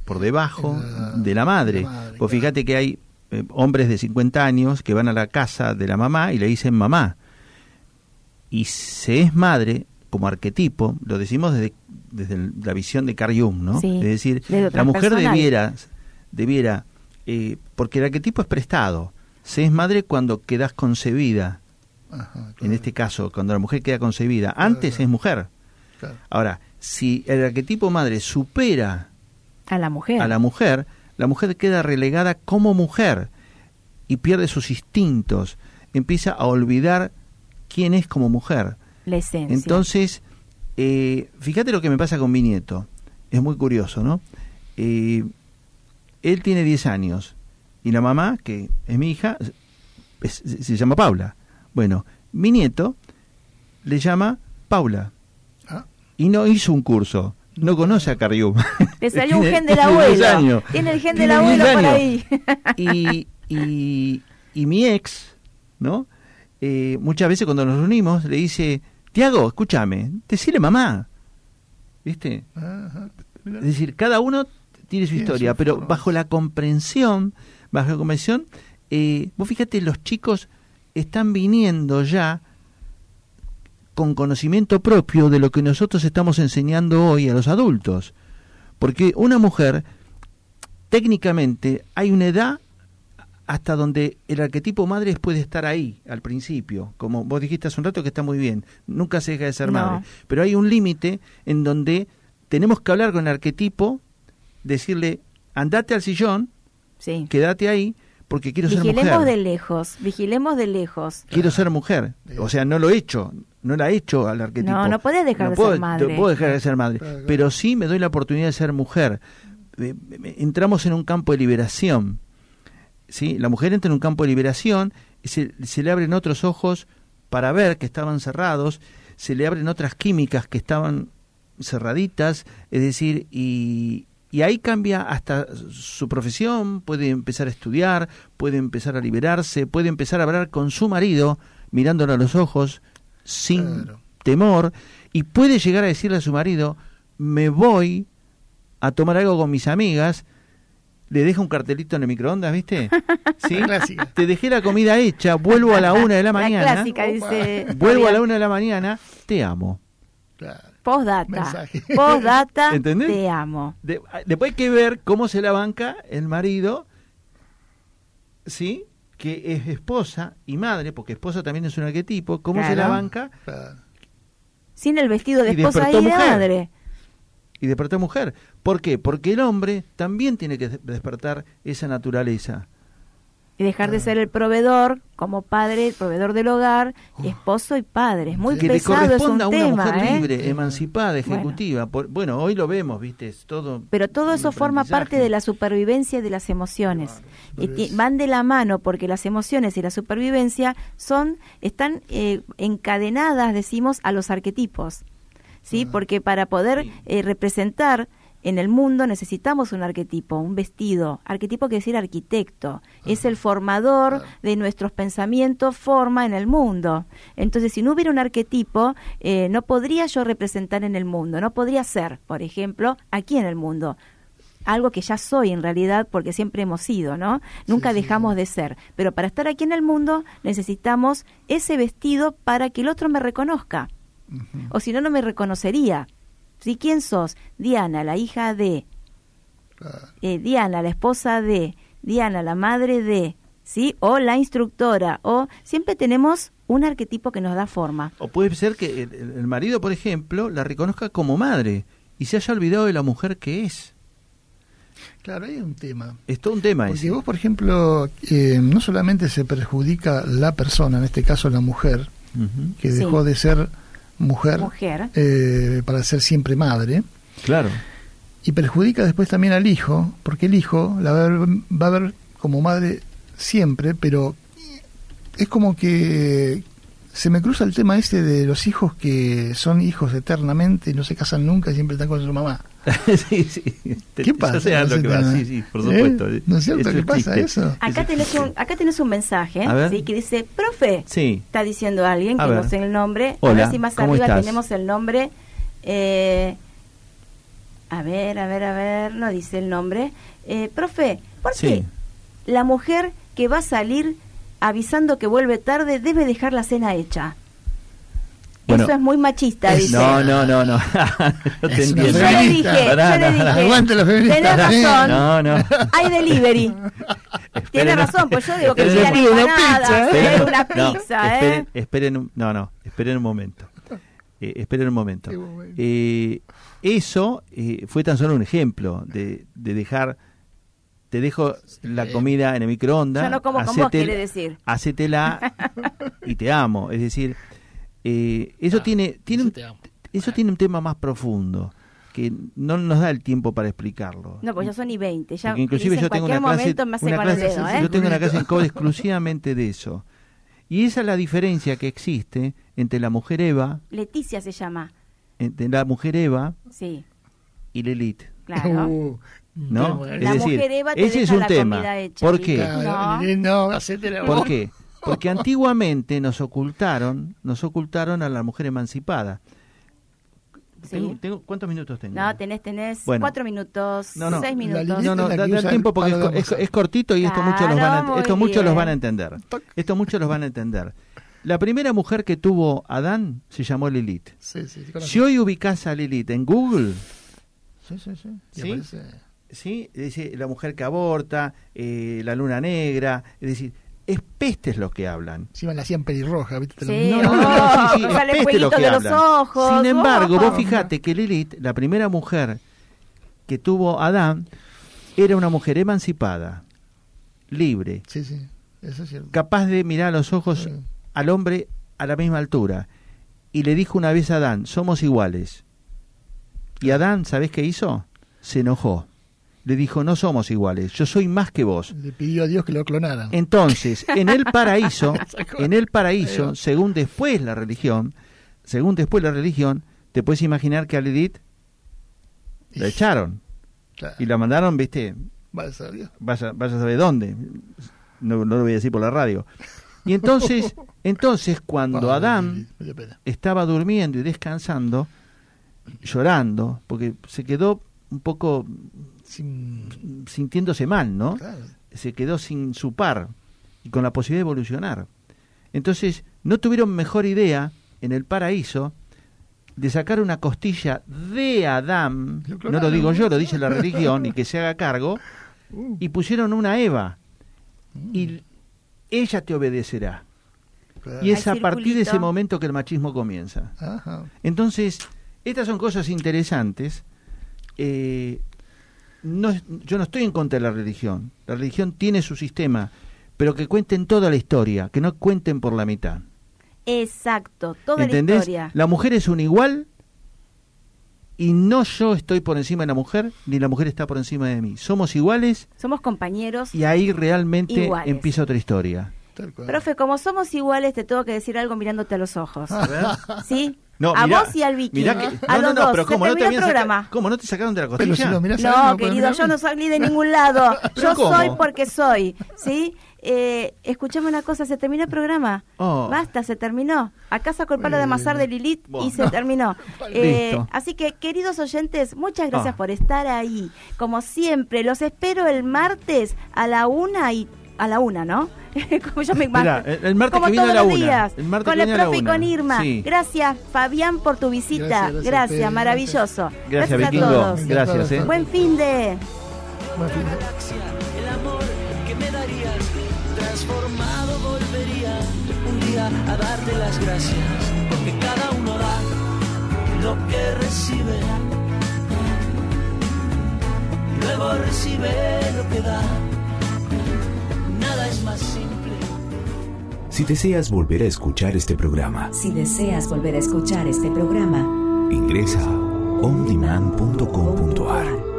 por debajo de la madre. Pues fíjate que hay hombres de 50 años que van a la casa de la mamá y le dicen mamá. Y se es madre como arquetipo, lo decimos desde la visión de Carl Jung, ¿no? Sí, es decir, la mujer debiera porque el arquetipo es prestado. Se es madre cuando quedas concebida. Ajá, claro. En este caso, cuando la mujer queda concebida. Antes es mujer. Claro. Ahora, si el arquetipo madre supera a la mujer queda relegada como mujer y pierde sus instintos, empieza a olvidar quién es como mujer. La esencia. Entonces, fíjate lo que me pasa con mi nieto. Es muy curioso, ¿no? Él tiene 10 años y la mamá, que es mi hija, se llama Paula. Bueno, mi nieto le llama Paula. Y no hizo un curso. No conoce a Carl Jung. Le salió un gen del abuelo. Tiene el gen del abuelo por ahí. Y mi ex, ¿no? Muchas veces cuando nos reunimos le dice, Tiago, escúchame, decile mamá. ¿Viste? Ajá, es decir, cada uno tiene su historia, pero bajo la comprensión, vos fíjate, los chicos están viniendo ya con conocimiento propio de lo que nosotros estamos enseñando hoy a los adultos. Porque una mujer, técnicamente, hay una edad hasta donde el arquetipo madre puede estar ahí, al principio. Como vos dijiste hace un rato que está muy bien, nunca se deja de ser madre. Pero hay un límite en donde tenemos que hablar con el arquetipo, decirle, andate al sillón, quédate ahí, porque quiero ser mujer. Vigilemos de lejos. Quiero ser mujer. O sea, no lo he hecho, no la he hecho al arquetipo. No podés dejar de ser madre. No puedo dejar de ser madre, pero sí me doy la oportunidad de ser mujer. Entramos en un campo de liberación. ¿Sí? La mujer entra en un campo de liberación, se le abren otros ojos para ver que estaban cerrados, se le abren otras químicas que estaban cerraditas, es decir, y ahí cambia hasta su profesión, puede empezar a estudiar, puede empezar a liberarse, puede empezar a hablar con su marido mirándolo a los ojos sin temor, y puede llegar a decirle a su marido, me voy a tomar algo con mis amigas. Le deja un cartelito en el microondas, ¿viste? Sí, clásica. Te dejé la comida hecha, vuelvo a la 1 de la mañana. La clásica, dice. Vuelvo a la 1 de la mañana, te amo. Claro. Postdata, ¿entendés? Te amo. Después hay que ver cómo se la banca el marido, ¿sí? Que es esposa y madre, porque esposa también es un arquetipo, cómo se la banca. Claro. Sin el vestido de esposa y de madre. Y despertar mujer. ¿Por qué? Porque el hombre también tiene que despertar esa naturaleza. Y dejar de ser el proveedor, como padre, el proveedor del hogar, esposo y padre. Es muy que pesado, le corresponda es un a una tema, mujer libre, emancipada, ejecutiva. Bueno, hoy lo vemos, ¿viste? Es todo. Pero todo eso forma parte de la supervivencia de las emociones. Van de la mano, porque las emociones y la supervivencia están encadenadas, decimos, a los arquetipos. ¿Sí? Porque para poder representar en el mundo necesitamos un arquetipo, un vestido. Arquetipo quiere decir arquitecto. Es el formador de nuestros pensamientos, forma en el mundo. Entonces, si no hubiera un arquetipo, no podría yo representar en el mundo. No podría ser, por ejemplo, aquí en el mundo. Algo que ya soy en realidad, porque siempre hemos sido, ¿no? Nunca dejamos de ser. Pero para estar aquí en el mundo necesitamos ese vestido para que el otro me reconozca. O si no, no me reconocería. ¿Sí? ¿Quién sos? Diana, la hija de. Diana, la esposa de. Diana, la madre de. ¿Sí? O la instructora. O siempre tenemos un arquetipo que nos da forma. O puede ser que el marido, por ejemplo, la reconozca como madre y se haya olvidado de la mujer que es. Claro, hay un tema. Es todo un tema. Porque vos, por ejemplo, no solamente se perjudica la persona, en este caso la mujer, que dejó de ser mujer. Para ser siempre madre. Claro. Y perjudica después también al hijo, porque el hijo la va a ver como madre siempre, pero es como que se me cruza el tema este de los hijos que son hijos eternamente y no se casan nunca y siempre están con su mamá. Sí. ¿Qué pasa? Sí, por supuesto. ¿No es cierto que pasa eso? Acá tenés un mensaje, ¿sí? Que dice, profe, está diciendo alguien, que no sé el nombre. Hola, a ver si más arriba estás? tenemos el nombre. A ver, no dice el nombre. Profe, ¿por Sí. qué la mujer que va a salir avisando que vuelve tarde debe dejar la cena hecha? Bueno, eso es muy machista, dice. No. Yo te Es una entiendo. Yo le dije, Aguante los feministas. tenés razón, No. hay delivery. Tiene razón, pues yo digo que Esperen- quieren empanadas, Esperen- una no, pizza, esperen un momento. Esperen un momento. Qué bueno. Eso fue tan solo un ejemplo de dejar. Te dejo la comida en el microondas. Yo no como con vos, quiere decir. Hacétela y te amo. Es decir, eso tiene un tema más profundo que no nos da el tiempo para explicarlo. No, pues ya son y 20. Ya Porque inclusive dice, yo tengo en una cualquier clase, momento me hace con el dedo, yo tengo una clase en CODE exclusivamente de eso. Y esa es la diferencia que existe entre la mujer Eva, Leticia se llama. entre la mujer Eva Sí, y Lilith, claro. ¿no? La Es La decir, mujer Eva te ese es deja un la tema. comida hecha, ¿Por qué? Lilith. No, hacete la ¿Por voz. qué? Porque antiguamente nos ocultaron a la mujer emancipada. Sí. ¿Cuántos minutos tengo? No, tenés Bueno. 4 minutos, No. 6 La minutos. Lilith No, la que da usa tiempo el porque palo de es amasar. cortito y esto Claro, muchos los van a muy esto muchos los bien. van a entender. Esto muchos los van a entender. La primera mujer que tuvo Adán se llamó Lilith. Sí, conozco. Si hoy ubicás a Lilith en Google, Sí. Y ¿Sí? aparece... ¿sí? Dice la mujer que aborta, la luna negra, es decir, es pestes lo que hablan. Encima la hacían pelirroja, ¿viste? Sí, No, sí, es sale peste fueguito lo que de los hablan. ojos. Sin embargo, vos Oh. fijate que Lilith, la primera mujer que tuvo Adán, era una mujer emancipada, libre, Sí, eso es cierto. capaz de mirar a los ojos Sí. al hombre a la misma altura. Y le dijo una vez a Adán, somos iguales. Y Adán, ¿sabés qué hizo? Se enojó. Le dijo, no somos iguales, yo soy más que vos. Le pidió a Dios que lo clonaran. Entonces, en el paraíso, según después la religión, te puedes imaginar que a Lilith la echaron Claro. y la mandaron, viste, Vaya a Dios. vaya a saber dónde. No lo voy a decir por la radio. Y entonces cuando Vamos, Adán me dio pena. estaba durmiendo y descansando, llorando, porque se quedó un poco sintiéndose mal, ¿no? Claro. Se quedó sin su par y con la posibilidad de evolucionar. Entonces, no tuvieron mejor idea en el paraíso de sacar una costilla de Adán, Lo no clonaron. lo digo yo, lo dice la religión, y que se haga cargo, y pusieron una Eva, y ella te obedecerá. Claro. Y es Al a partir de ese circulito. momento que el machismo comienza. Ajá. Entonces, estas son cosas interesantes. Yo no estoy en contra de la religión. La religión tiene su sistema, pero que cuenten toda la historia, que no cuenten por la mitad. Exacto, toda ¿Entendés? la historia. La mujer es un igual y no yo estoy por encima de la mujer, ni la mujer está por encima de mí. Somos iguales Somos compañeros. y ahí realmente Iguales. empieza otra historia. Tal cual. Profe, como somos iguales, te tengo que decir algo mirándote a los ojos. ¿Sí? No, a mirá, vos y al Vicky. mirá que- A los dos. pero Se ¿cómo no te terminó el habían programa. sacado? ¿Cómo no te sacaron de la Pero si costilla? lo mirás ahí, No, puedes querido, mirar yo bien. no salí de ningún lado. ¿Pero Yo cómo? soy porque soy, ¿sí? Escuchame una cosa, se terminó el programa. Oh. Basta, se terminó. Acá saco el palo de amasar de Lilith y Bueno. se terminó. Listo. Así que, queridos oyentes, muchas gracias Ah. por estar ahí. Como siempre, los espero el martes a la 1, ¿no? Como yo me Mirá, imagino. el martes Como que viene todos a la los 1. días. El martes Con que el viene a la profe y 1. con Irma. Sí. Gracias, Fabián, por tu visita. Gracias, Pedro. Maravilloso. Gracias, a Vikingo. todos. Gracias, Buen fin de... Buen fin de- El amor que me darías transformado volvería un día a darte las gracias, porque cada uno da lo que recibe, luego recibe lo que da. Nada es más simple. Si deseas volver a escuchar este programa, Si deseas volver a escuchar este programa, ingresa a ondemand.com.ar.